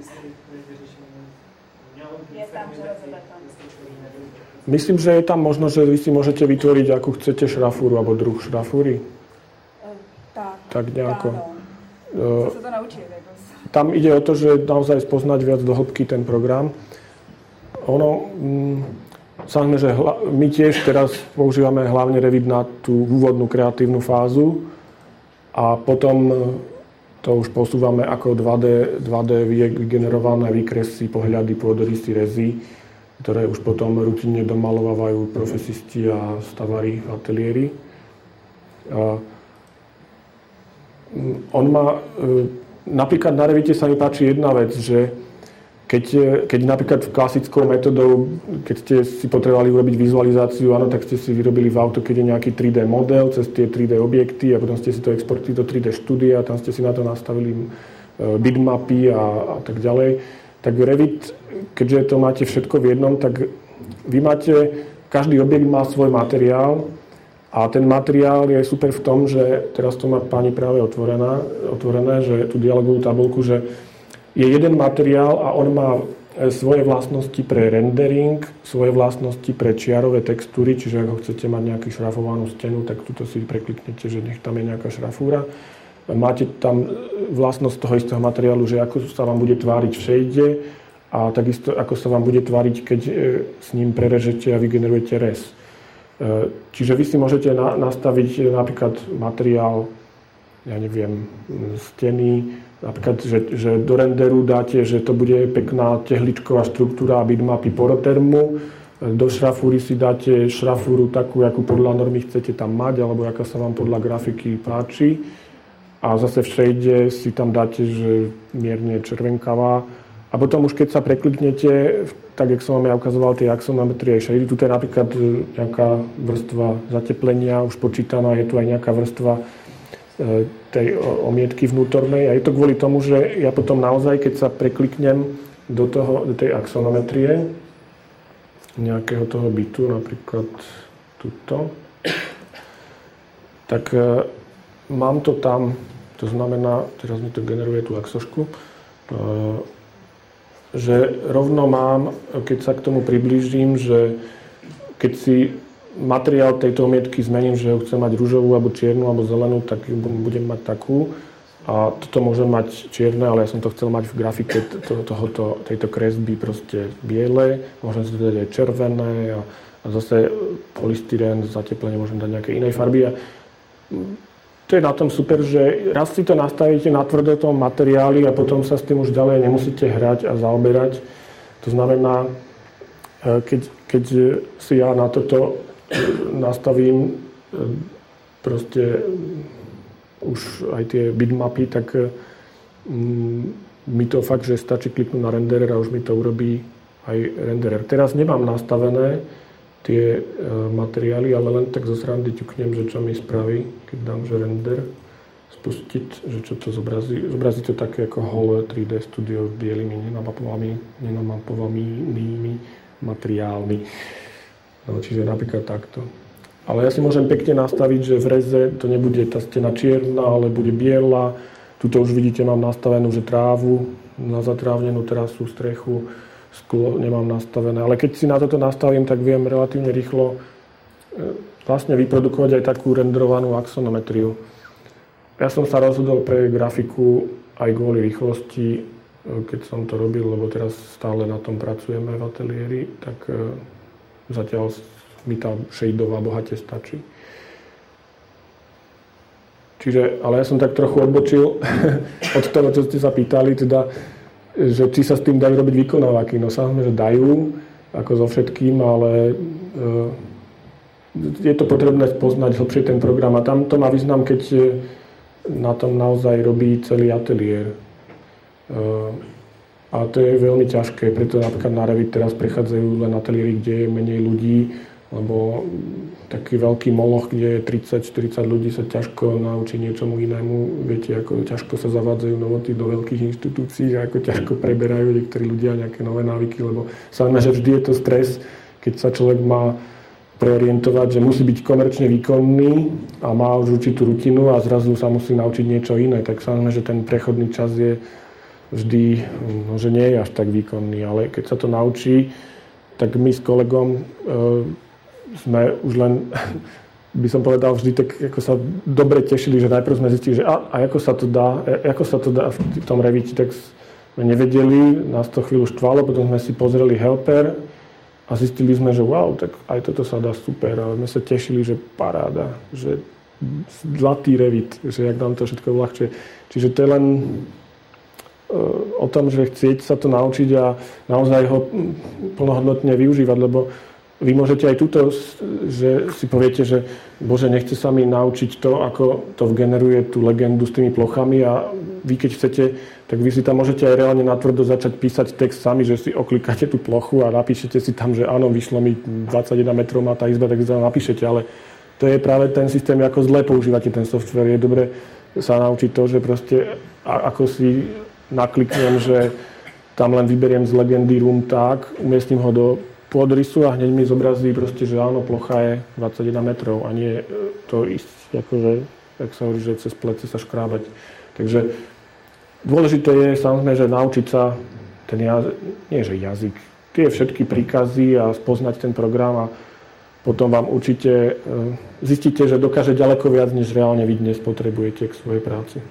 je tam železobeton. Myslím, že je tam možno, že vy si môžete vytvoriť, akú chcete šrafúru, alebo druh šrafúry. Tak, tak nejako. Uh, sa to naučili. Tam ide o to, že naozaj spoznať viac do hĺbky ten program. Ono, mm, samozrejme, že hla, my tiež teraz používame hlavne Revit na tú úvodnú kreatívnu fázu a potom to už posúvame ako dva dé, dva dé vygenerované výkresy, pohľady, pôdorysy, rezy, ktoré už potom rutinne domalovávajú profesisti a stavári v ateliéri. A on má, napríklad na Revite sa mi páči jedna vec, že keď, keď napríklad klasickou metodou, keď ste si potrebovali urobiť vizualizáciu, áno, tak ste si vyrobili v AutoCADe nejaký tri dé model cez tie tri dé objekty a potom ste si to exportili do tri dé štúdia a tam ste si na to nastavili bitmapy a, a tak ďalej. Tak Revit, keďže to máte všetko v jednom, tak vy máte, každý objekt má svoj materiál a ten materiál je super v tom, že teraz to má pani práve otvorená, otvorené, že tú dialogovú tabuľku, že je jeden materiál a on má svoje vlastnosti pre rendering, svoje vlastnosti pre čiarové textúry, čiže ak chcete mať nejakú šrafovanú stenu, tak tuto si prekliknete, že nech tam je nejaká šrafúra. Máte tam vlastnosť toho istého materiálu, že ako sa vám bude tváriť v shade a takisto ako sa vám bude tváriť, keď s ním prerežete a vygenerujete rez. Čiže vy si môžete na, nastaviť napríklad materiál, ja neviem, steny, napríklad, že, že do renderu dáte, že to bude pekná tehličková štruktúra a bitmapy porotermu. Do šrafúry si dáte šrafúru takú, akú podľa normy chcete tam mať, alebo aká sa vám podľa grafiky páči. A zase v shade si tam dáte, že mierne červenkavá. A potom už keď sa prekliknete, tak jak som vám ja ukazoval tie axonometrie shady, tu je napríklad nejaká vrstva zateplenia už počítaná, je tu aj nejaká vrstva tej omietky vnútornej a je to kvôli tomu, že ja potom naozaj, keď sa prekliknem do, toho, do tej axonometrie nejakého toho bytu, napríklad tuto, tak e, mám to tam, to znamená, teraz mi to generuje tú axošku, e, že rovno mám, keď sa k tomu priblížim, že keď si materiál tejto omietky zmením, že ho chcem mať ružovú, alebo čiernu, alebo zelenú, tak budem mať takú. A toto môžem mať čierne, ale ja som to chcel mať v grafike to, tohoto, tejto kresby proste biele. Môžem si to dať aj červené a, a zase polystyrén, zateplenie, môžem dať nejaké inej farby. A to je na tom super, že raz si to nastavíte na tvrdotom materiáli a potom sa s tým už ďalej nemusíte hrať a zaoberať. To znamená, Keď, keď si ja na toto nastavím proste už aj tie bitmapy, tak mm, mi to fakt, že stačí kliknúť na renderer a už mi to urobí aj renderer. Teraz nemám nastavené tie e, materiály, ale len tak zo srandy ťuknem, že čo mi spraví, keď dám, že render, spustiť, že čo to zobrazí. Zobrazí to také ako holé tri dé studio s bielými nenamapovanými, nenamapovanými materiálmi. No, čiže napríklad takto. Ale ja si môžem pekne nastaviť, že v reze to nebude tá stena čierna, ale bude biela. Tuto už vidíte, mám nastavenú, že trávu, na zatrávnenú terasu, strechu, sklo nemám nastavené. Ale keď si na toto nastavím, tak viem relatívne rýchlo vlastne vyprodukovať aj takú renderovanú axonometriu. Ja som sa rozhodol pre grafiku aj kvôli rýchlosti, keď som to robil, lebo teraz stále na tom pracujeme v ateliéri, tak zatiaľ mi tá shadeová bohate stačí. Čiže, ale ja som tak trochu odbočil od toho, čo ste sa pýtali, teda, že či sa s tým dajú robiť vykonávaky. No samozrejme, že dajú, ako so všetkým, ale je to potrebné spoznať hlbšie ten program. A tam to má význam, keď na tom naozaj robí celý ateliér. A to je veľmi ťažké, preto napríklad na Revit teraz prechádzajú len ateliéry, kde je menej ľudí, lebo taký veľký moloch, kde je tridsať štyridsať ľudí, sa ťažko naučí niečomu inému. Viete, ako ťažko sa zavádzajú novoty do veľkých inštitúcií a ako ťažko preberajú niektorí ľudia nejaké nové návyky, lebo samozrejme, že vždy je to stres, keď sa človek má preorientovať, že musí byť komerčne výkonný a má už určitú rutinu a zrazu sa musí naučiť niečo iné. Tak samozrejme, že ten prechodný čas je vždy, no, že nie je až tak výkonný, ale keď sa to naučí, tak my s kolegom e, sme už len, by som povedal, vždy tak ako sa dobre tešili, že najprv sme zistili, že a, a ako sa to dá, a, ako sa to dá v tom Revite, tak sme nevedeli, nás to chvíľu štvalo, potom sme si pozreli helper a zistili sme, že wow, tak aj toto sa dá super, a sme sa tešili, že paráda, že zlatý Revit, že jak nám to všetko ľahčie. Čiže to je len o tom, že chcieť sa to naučiť a naozaj ho plnohodnotne využívať, lebo vy môžete aj túto, že si poviete, že bože, nechce sa mi naučiť to, ako to generuje tú legendu s tými plochami a vy keď chcete, tak vy si tam môžete aj reálne natvrdo začať písať text sami, že si oklikáte tú plochu a napíšete si tam, že áno, vyšlo mi dvadsaťjeden metrov má tá izba, tak si tam napíšete, ale to je práve ten systém, ako zle používate ten software. Je dobre sa naučiť to, že proste ako si nakliknem, že tam len vyberiem z legendy room tak, umiestním ho do pôdorysu a hneď mi zobrazí proste, že áno, plocha je dvadsaťjeden metrov a nie to ísť, akože, jak sa hovorí, že cez plece sa škrábať. Takže dôležité je samozrejme, že naučiť sa ten jazyk, nie že jazyk, tie všetky príkazy a spoznať ten program a potom vám určite zistíte, že dokáže ďaleko viac, než reálne vy dnes potrebujete k svojej práci.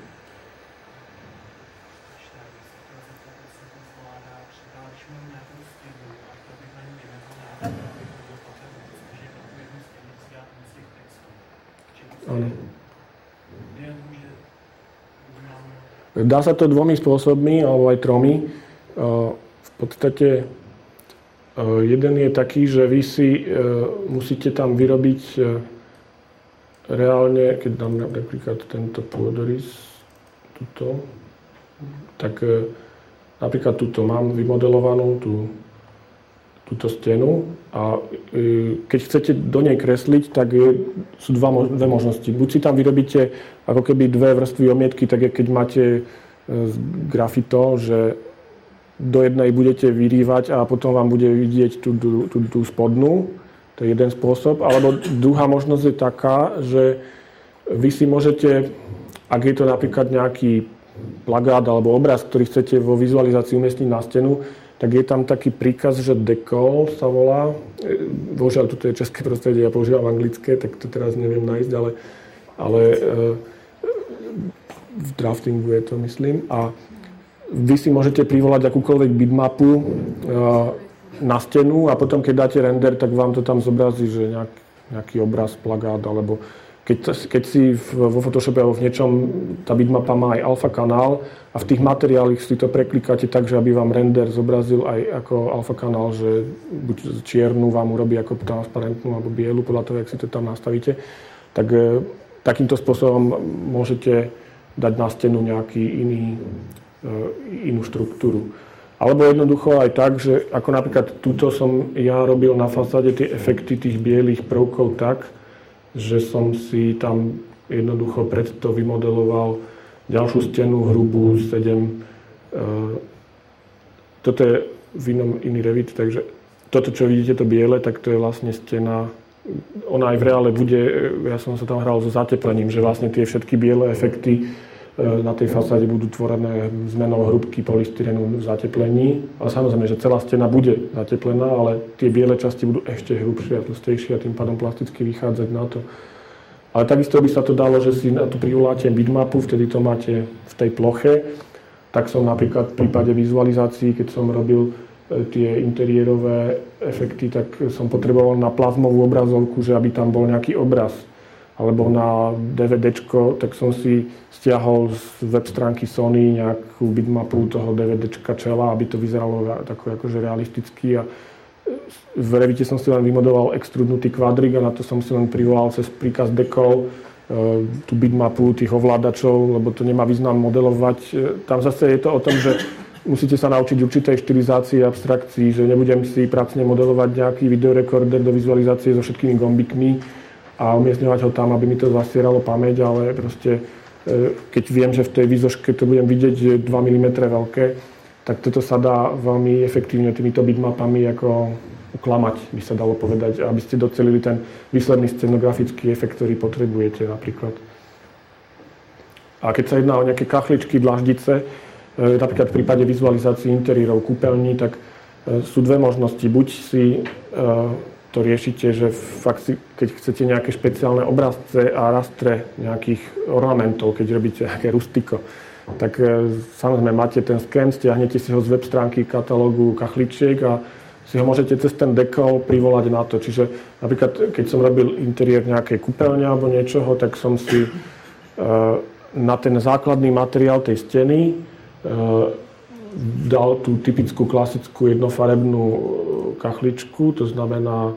Dá sa to dvomi spôsobmi, alebo aj tromi. V podstate jeden je taký, že vy si musíte tam vyrobiť reálne, keď dám napríklad tento pôdorys, tuto, tak napríklad tuto mám vymodelovanú tú, túto stenu a keď chcete do nej kresliť, tak je, sú dva, dve možnosti. Buď si tam vyrobíte ako keby dve vrstvy omietky, tak je, keď máte grafito, že do jednej budete vyrývať a potom vám bude vidieť tú, tú, tú, tú spodnú. To je jeden spôsob. Alebo druhá možnosť je taká, že vy si môžete, ak je to napríklad nejaký plagát alebo obraz, ktorý chcete vo vizualizácii umiestniť na stenu, tak je tam taký príkaz, že decol sa volá. Bohužiaľ, toto je české prostredie, ja používam anglické, tak to teraz neviem nájsť, ale, ale v draftingu je to, myslím. A vy si môžete privolať akúkoľvek bitmapu na stenu a potom, keď dáte render, tak vám to tam zobrazí, že nejak, nejaký obraz, plagát, alebo keď, keď si vo Photoshope alebo v niečom, tá bitmapa má aj alfa kanál a v tých materiáloch si to preklikáte tak, že aby vám render zobrazil aj ako alfa kanál, že buď čiernu vám urobí ako transparentnú alebo bielu, podľa toho, jak si to tam nastavíte, tak takýmto spôsobom môžete dať na stenu nejaký iný, inú štruktúru. Alebo jednoducho aj tak, že ako napríklad túto som ja robil na fasáde tie efekty tých bielých prvkov tak, že som si tam jednoducho predto vymodeloval ďalšiu stenu hrubú sedem. Toto je v inom iný Revit, takže toto, čo vidíte, to biele, tak to je vlastne stena. Ona aj v reále bude, ja som sa tam hral so zateplením, že vlastne tie všetky biele efekty na tej fasáde budú tvorené zmenou hrúbky polystyrenu v zateplení. Ale samozrejme, že celá stena bude zateplená, ale tie biele časti budú ešte hrubšie a tlstejšie a tým pádom plasticky vychádzať na to. Ale takisto by sa to dalo, že si na to privoláte bitmapu, vtedy to máte v tej ploche. Tak som napríklad v prípade vizualizácií, keď som robil tie interiérové efekty, tak som potreboval na plazmovú obrazovku, že aby tam bol nejaký obraz. Alebo na DVDčko, tak som si stiahol z web stránky Sony nejakú bitmapu toho DVDčka čela, aby to vyzeralo tako akože realisticky. A v Revite som si len vymodoval extrudnutý kvadrik a na to som si len privolal cez príkaz decol tú bitmapu tých ovládačov, lebo to nemá význam modelovať. Tam zase je to o tom, že musíte sa naučiť určitej štilizácii a abstrakcii, že nebudem si pracne modelovať nejaký videorekorder do vizualizácie so všetkými gombikmi a umiestňovať ho tam, aby mi to zasieralo pamäť, ale proste keď viem, že v tej výzoške to budem vidieť, že je dva milimetre veľké, tak toto sa dá veľmi efektívne týmito bitmapami ako uklamať, by sa dalo povedať, aby ste docelili ten výsledný scenografický efekt, ktorý potrebujete napríklad. A keď sa jedná o nejaké kachličky, dlaždice, napríklad v prípade vizualizácií interiérov kúpeľní, tak sú dve možnosti. Buď si to riešite, že fakt si, keď chcete nejaké špeciálne obrazce a rastre nejakých ornamentov, keď robíte nejaké rustiko, tak samozrejme máte ten sken, stiahnete si ho z web stránky katalógu kachličiek a si ho môžete cez ten decol privolať na to. Čiže napríklad, keď som robil interiér nejakej kúpeľne alebo niečoho, tak som si na ten základný materiál tej steny dal tú typickú klasickú jednofarebnú kachličku, to znamená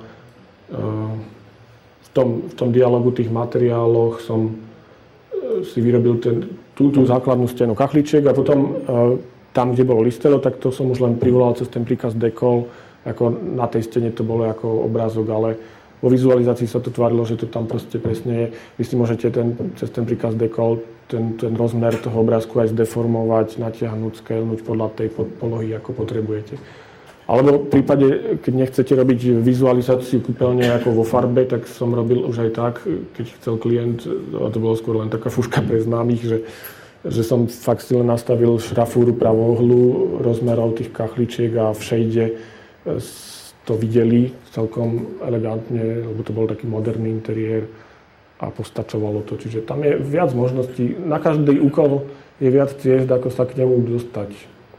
v tom, v tom dialogu tých materiáloch som si vyrobil ten, tú, tú základnú stenu kachličiek a potom tam, kde bolo listero, tak to som už len privolal cez ten príkaz decol, ako na tej stene to bolo ako obrázok, ale vo vizualizácii sa to tvárilo, že to tam proste presne je. Vy si môžete ten, cez ten príkaz decol ten, ten rozmer toho obrázku aj zdeformovať, natiahnuť, scalnúť podľa tej polohy, ako potrebujete. Alebo v prípade, keď nechcete robiť vizualizáciu kúpeľne ako vo farbe, tak som robil už aj tak, keď chcel klient, a to bolo skôr len taká fuška pre známych, že, že som fakt si len nastavil šrafúru pravouhlu rozmerov tých kachličiek a v shade to videli celkom elegantne, lebo to bol taký moderný interiér a postačovalo to. Čiže tam je viac možností. Na každý úkol je viac ciest, ako sa k nemu dostať.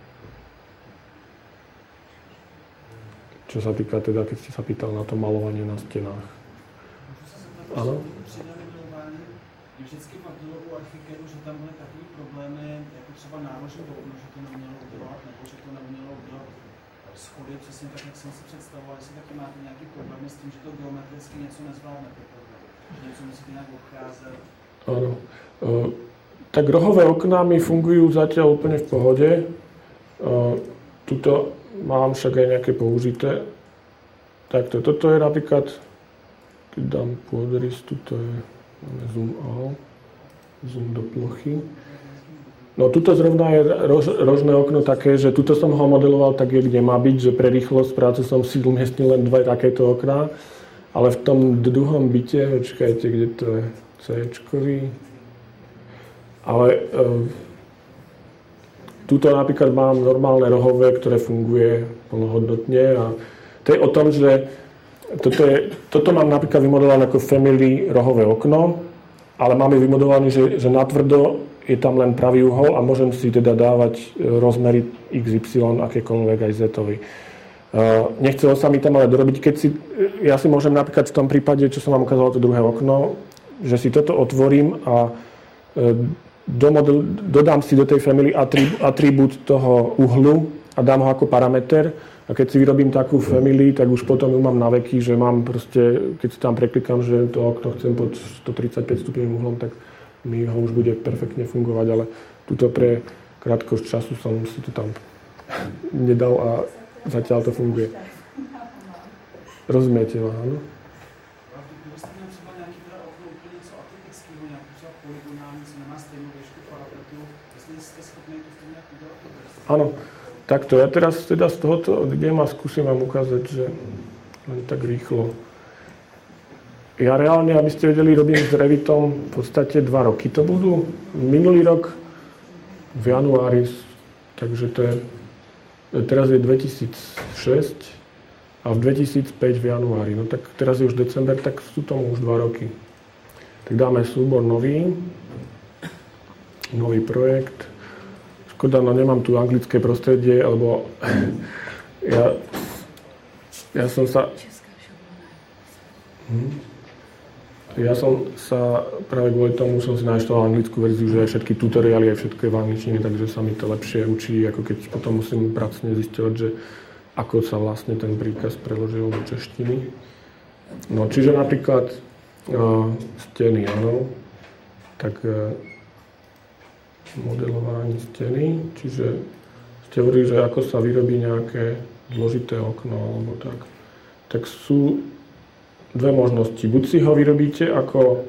Čo sa týka teda, keď ste sa pýtal na to malovanie na stenách. Áno? Mě vždycky vadilo u architektu, že tam byly takové problémy, jako třeba náročné okno, že to nemělo udělat, nebo že to nemělo udělat schody, přesně tak, jak jsem si představoval, jestli taky máte nějaký problémy s tím, že to geometricky něco nezvládnete, že něco musíte nějak obcházet. Áno. Uh, tak rohové okná mi fungujú zatiaľ úplne v pohode. Uh, tuto mám však aj nejaké použité. Takto, toto je napríklad, keď dám pôdrys, tuto je zoom out, zoom do plochy. No tuto zrovna je rož, rožné okno také, že tuto som ho modeloval tak, kde má byť, že pre rýchlosť práce som si umiestnil len dva takéto okná, ale v tom druhom byte, počkajte, kde to je, C-čkový, ale e, tuto napríklad mám normálne rohové, ktoré funguje plnohodnotne a to je o tom, že toto, je, toto mám napríklad vymodelované ako family rohové okno, ale máme vymodované, že, že natvrdo je tam len pravý uhol a môžem si teda dávať rozmery iks ypsilon, akékoľvek aj Z-ovi. Nechcelo sa mi tam ale dorobiť, keď si, ja si môžem napríklad v tom prípade, čo som vám ukázal, to druhé okno, že si toto otvorím a do model, dodám si do tej family atribút toho uhlu a dám ho ako parameter. A keď si vyrobím takú family, tak už potom ju mám na veky, že mám proste, keď si tam preklikám, že to okno chcem pod stotridsaťpäť stupňovým uhlom, tak mi ho už bude perfektne fungovať, ale tuto pre krátkosť času som si to tam nedal a zatiaľ to funguje. Rozumiete ma, áno? Áno, takto. Ja teraz teda z tohoto odjdem a skúsim vám ukázať, že len tak rýchlo. Ja reálne, aby ste vedeli, robím s Revitom v podstate dva roky to budú. Minulý rok v januári, takže to je, teraz je dvetisícšesť a v dvetisícpäť v januári. No tak teraz je už december, tak sú tomu už dva roky. Tak dáme súbor nový, nový projekt. Škoda, no nemám tu anglické prostredie, alebo ja, ja som sa... Hm. Ja som sa práve kvôli tomu som si naštal anglickú verziu, že aj všetky tutoriály, aj všetko je v angličtine, takže sa mi to lepšie učí, ako keď potom musím pracne zisťovať, že ako sa vlastne ten príkaz preložil do češtiny. No, čiže napríklad uh, steny, áno, tak uh, modelovanie steny, čiže ste hovorili, že ako sa vyrobí nejaké zložité okno, alebo tak. Tak sú dve možnosti. Buď si ho vyrobíte ako,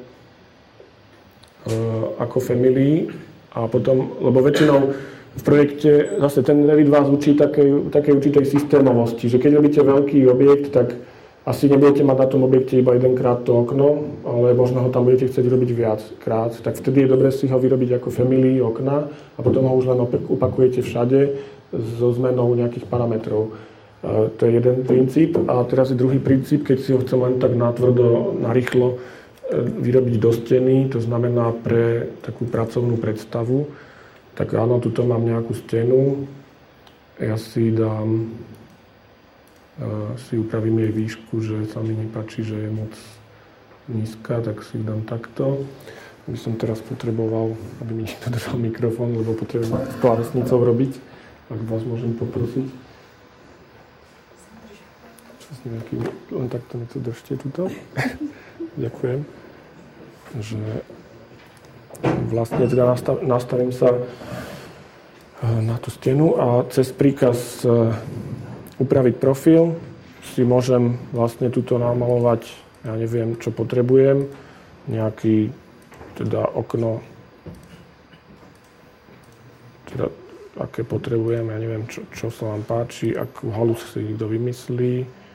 uh, ako family a potom, lebo väčšinou v projekte zase ten Revit vás učí takej, takej určitej systémovosti, že keď robíte veľký objekt, tak asi nebudete mať na tom objekte iba jedenkrát to okno, ale možno ho tam budete chcieť robiť viackrát. Tak vtedy je dobre si ho vyrobiť ako family okna a potom ho už len opakujete všade so zmenou nejakých parametrov. To je jeden princíp. A teraz je druhý princíp, keď si ho chcem len tak natvrdo, narýchlo vyrobiť do steny, to znamená pre takú pracovnú predstavu. Tak áno, tuto mám nejakú stenu. Ja si dám, si upravím jej výšku, že sa mi nepáči, že je moc nízka, tak si dám takto. By som teraz potreboval, aby mi niekto držal mikrofón, lebo potrebujem s klávesnicou robiť. Ak vás môžem poprosiť. Nejaký, len takto mi to držte tuto. Ďakujem. Že vlastne teda nastav, nastavím sa na tú stenu a cez príkaz upraviť profil si môžem vlastne tuto namalovať, ja neviem, čo potrebujem, nejaký teda okno, teda aké potrebujem, ja neviem, čo, čo sa vám páči, akú halu si niekto vymyslí.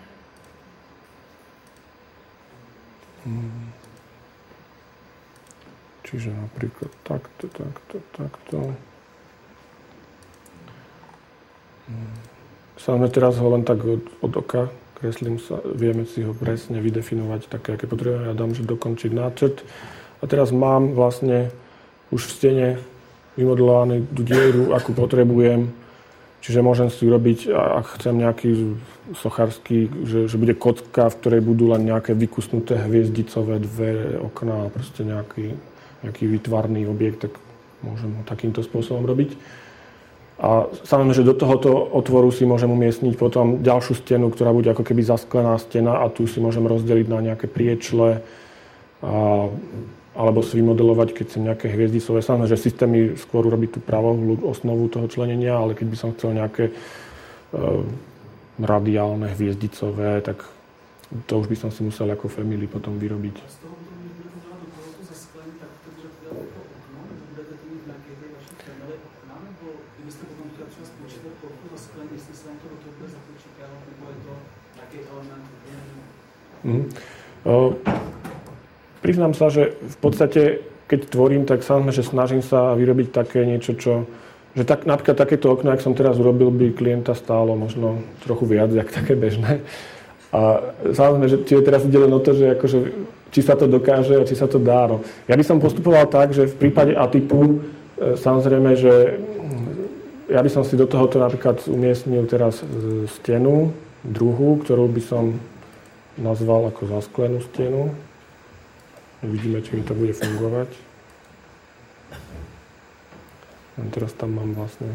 Čiže napríklad takto, takto, takto. Samozrejme teraz ho len tak od, od oka kreslím sa, vieme si ho presne vydefinovať také, aké potrebujeme. Ja dám, že dokončiť náčrt. A teraz mám vlastne už v stene vymodelovanú dieru, akú potrebujem. Čiže môžem si urobiť, ak chcem nejaký sochársky, že, že bude kocka, v ktorej budú len nejaké vykusnuté hviezdicové dvere, okná a proste nejaký, nejaký výtvarný objekt, tak môžem ho takýmto spôsobom robiť. A samozrejme, že do tohoto otvoru si môžem umiestniť potom ďalšiu stenu, ktorá bude ako keby zasklená stena a tu si môžem rozdeliť na nejaké priečle a, alebo si vymodelovať, keď som nejaké hviezdicové. Samozrejme, že systém mi skôr urobí tú pravú osnovu toho členenia, ale keď by som chcel nejaké e, radiálne hviezdicové, tak to už by som si musel ako family potom vyrobiť. Mm. O, priznám sa, že v podstate, keď tvorím, tak samozrejme, že snažím sa vyrobiť také niečo, čo... Že tak, napríklad takéto okno, ak som teraz urobil, by klienta stálo možno trochu viac, jak také bežné. A samozrejme, že čiže teraz ide len o to, že akože, či sa to dokáže a či sa to dá. No. Ja by som postupoval tak, že v prípade A-typu, samozrejme, že ja by som si do tohoto napríklad umiestnil teraz stenu, druhú, ktorú by som nazval ako zasklenú stenu. Uvidíme, či mi to bude fungovať. A teraz tam mám vlastne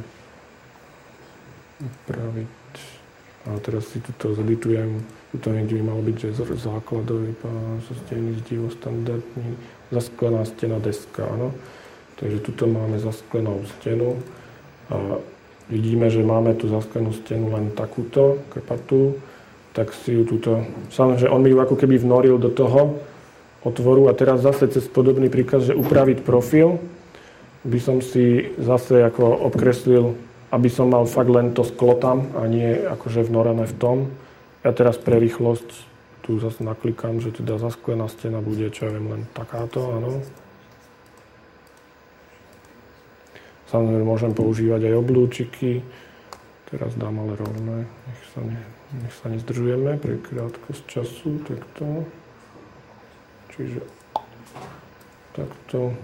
upraviť. A teraz si tuto zeditujem. Tuto niekde by malo byť, že základový pás, stejný zdivo, standardný, zasklená stena, deska, áno. Takže tuto máme zasklenú stenu a vidíme, že máme tu zasklenú stenu len takúto, krpatú, tak si ju tuto, samozrejme, že on mi ju ako keby vnoril do toho otvoru a teraz zase cez podobný príkaz, že upraviť profil, by som si zase ako obkreslil, aby som mal fakt len to sklo tam a nie akože vnorené v tom. Ja teraz pre rýchlosť tu zase naklikám, že teda zasklená stena bude, čo ja viem, len takáto, áno. Samozrejme, môžem používať aj oblúčiky. Teraz dám ale rovné, nech sa, ne, nech sa nezdržujeme pre krátkosť času, takto. Čiže takto.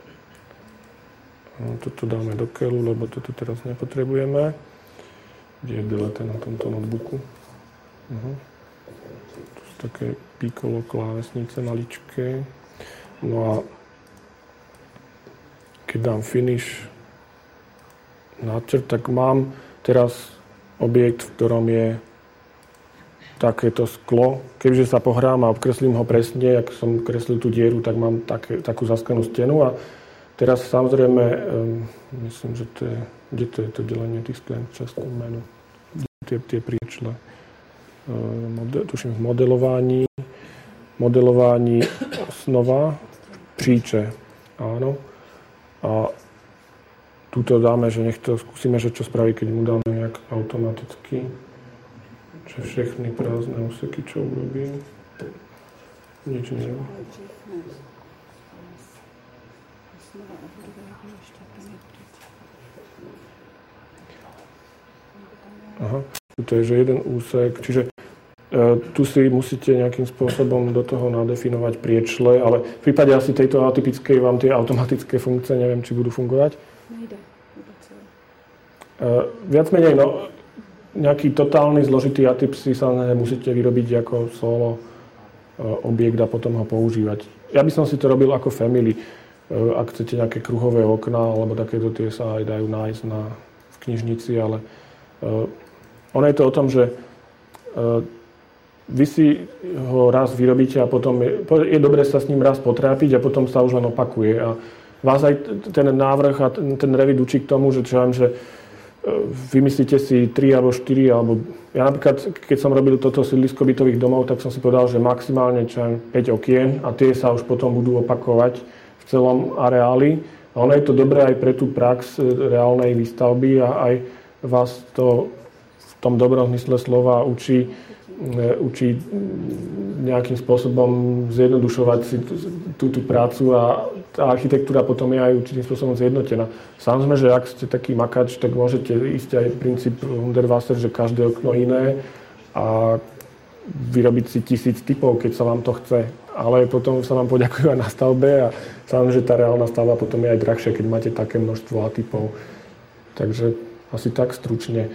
No, toto dáme do keľu, lebo toto teraz nepotrebujeme. Kde je delete na tomto notebooku? Uh-huh. Tu sú také piccolo klávesnice maličké. No a keď dám finish náčrt, tak mám teraz objekt, v ktorom je takéto sklo. Keďže sa pohrám a obkreslím ho presne, ak som kreslil tú dieru, tak mám také, takú zasklenú stenu. A teraz samozrejme, um, myslím, že to je, kde to je to delenie tých sklen častí menu, tie, tie príčle. Um, model, tuším v modelovaní, modelování osnova, příče, áno. A tuto dáme, že nech to skúsime, že čo spraví, keď mu dáme nejak automaticky. Že všechny prázdne úseky, čo urobí. Nič neviem. Aha, tu je, že jeden úsek, čiže e, tu si musíte nejakým spôsobom do toho nadefinovať priečle, ale v prípade asi tejto atypickej vám tie automatické funkcie, neviem, či budú fungovať. Nejde. E, viac menej, no, nejaký totálny zložitý atyp si sa musíte vyrobiť ako solo e, objekt a potom ho používať. Ja by som si to robil ako family. E, ak chcete nejaké kruhové okná, alebo takéto tie sa aj dajú nájsť na, v knižnici, ale e, ono je to o tom, že e, vy si ho raz vyrobíte a potom je, je dobré sa s ním raz potrápiť a potom sa už len opakuje. A vás aj ten návrh a ten, ten Revit učí k tomu, že čo viem, že vymyslíte si tri alebo štyri, alebo ja napríklad, keď som robil toto sídlisko bytových domov, tak som si povedal, že maximálne čo viem, päť okien a tie sa už potom budú opakovať v celom areáli. A ono je to dobré aj pre tú prax reálnej výstavby a aj vás to v tom dobrom zmysle slova učí, učí nejakým spôsobom zjednodušovať si tú, tú prácu a tá architektúra potom je aj určitým spôsobom zjednotená. Samozrejme, že ak ste taký makač, tak môžete ísť aj princíp Hundertwasser, že každé okno iné a vyrobiť si tisíc typov, keď sa vám to chce. Ale potom sa vám poďakujú aj na stavbe a samozrejme, že tá reálna stavba potom je aj drahšia, keď máte také množstvo atypov. Takže asi tak stručne.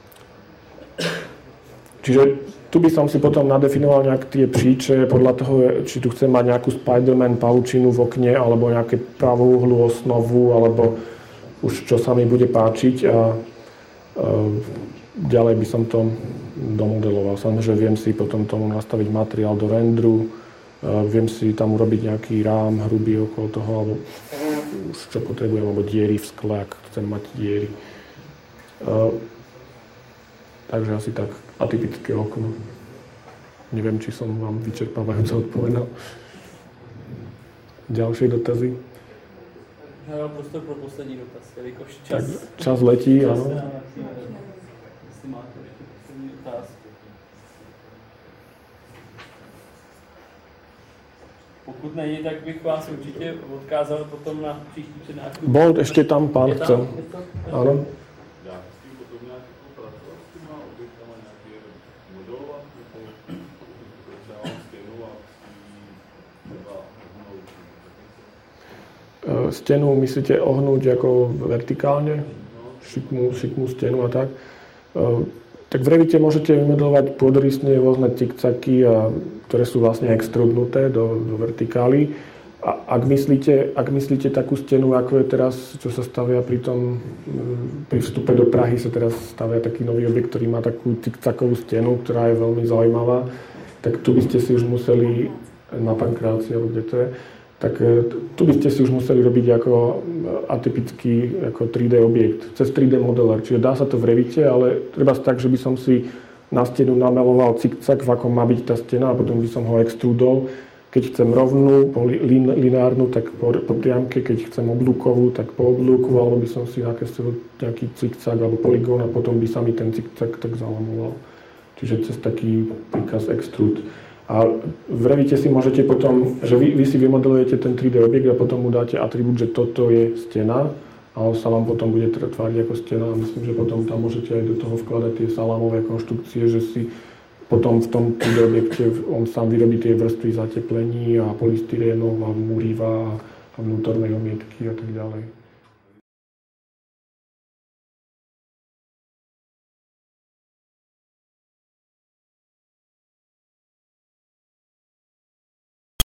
Čiže tu by som si potom nadefinoval nejak tie příče podľa toho, či tu chcem mať nejakú Spider-Man pavučinu v okne, alebo nejaké pravouhlú osnovu, alebo už čo sa mi bude páčiť a, a ďalej by som to domodeloval. Samozrejme, že viem si potom tomu nastaviť materiál do rendru, viem si tam urobiť nejaký rám hrubý okolo toho, alebo už čo potrebujem, alebo diery v skle, ak chcem mať diery. A, takže asi tak atypické okno. Neviem, či som vám vyčerpávajúco odpovedal. Ďalšie dotazy? Já mám prostor pro poslední dotaz, jelikož čas... Tak čas letí, čas, áno. Jestli máte ještě poslední otázku. Pokud není, tak bych vás určitě odkázal potom na příští přednášku. Bol ešte tam pán chcel. Áno. Stenu myslíte ohnúť ako vertikálne? Šikmú, šikmú stenu a tak? Tak v Revite môžete vymodelovať pôdorysne rôzne cikcaky, a, ktoré sú vlastne extrudnuté do, do vertikály. A ak myslíte, ak myslíte takú stenu, ako je teraz, čo sa stavia pri tom, pri vstupe do Prahy sa teraz stavia taký nový objekt, ktorý má takú cikcakovú stenu, ktorá je veľmi zaujímavá, tak tu by ste si už museli, na Pankráci, alebo kde to je, tak tu by ste si už museli robiť ako atypický ako tri dé objekt, cez tri dé modeler. Čiže dá sa to v Revite, ale treba tak, že by som si na stenu nameloval cikcak, v akom má byť tá stena a potom by som ho extrudol. Keď chcem rovnú, lin, lineárnu, tak po, po priamke, keď chcem oblúkovú, tak po oblúku, alebo by som si nakreslil nejaký cikcak alebo poligón a potom by sa mi ten cikcak tak zalamoval. Čiže cez taký príkaz extrude. A v Revite si môžete potom, že vy, vy si vymodelujete ten tri dé objekt a potom mu dáte atribút, že toto je stena a on sa vám potom bude tváriť ako stena a myslím, že potom tam môžete aj do toho vkladať tie salámové konštrukcie, že si potom v tom tri dé objekte on sám vyrobí tie vrstvy zateplení a polystyrénov a múriva a vnútornej omietky a tak ďalej.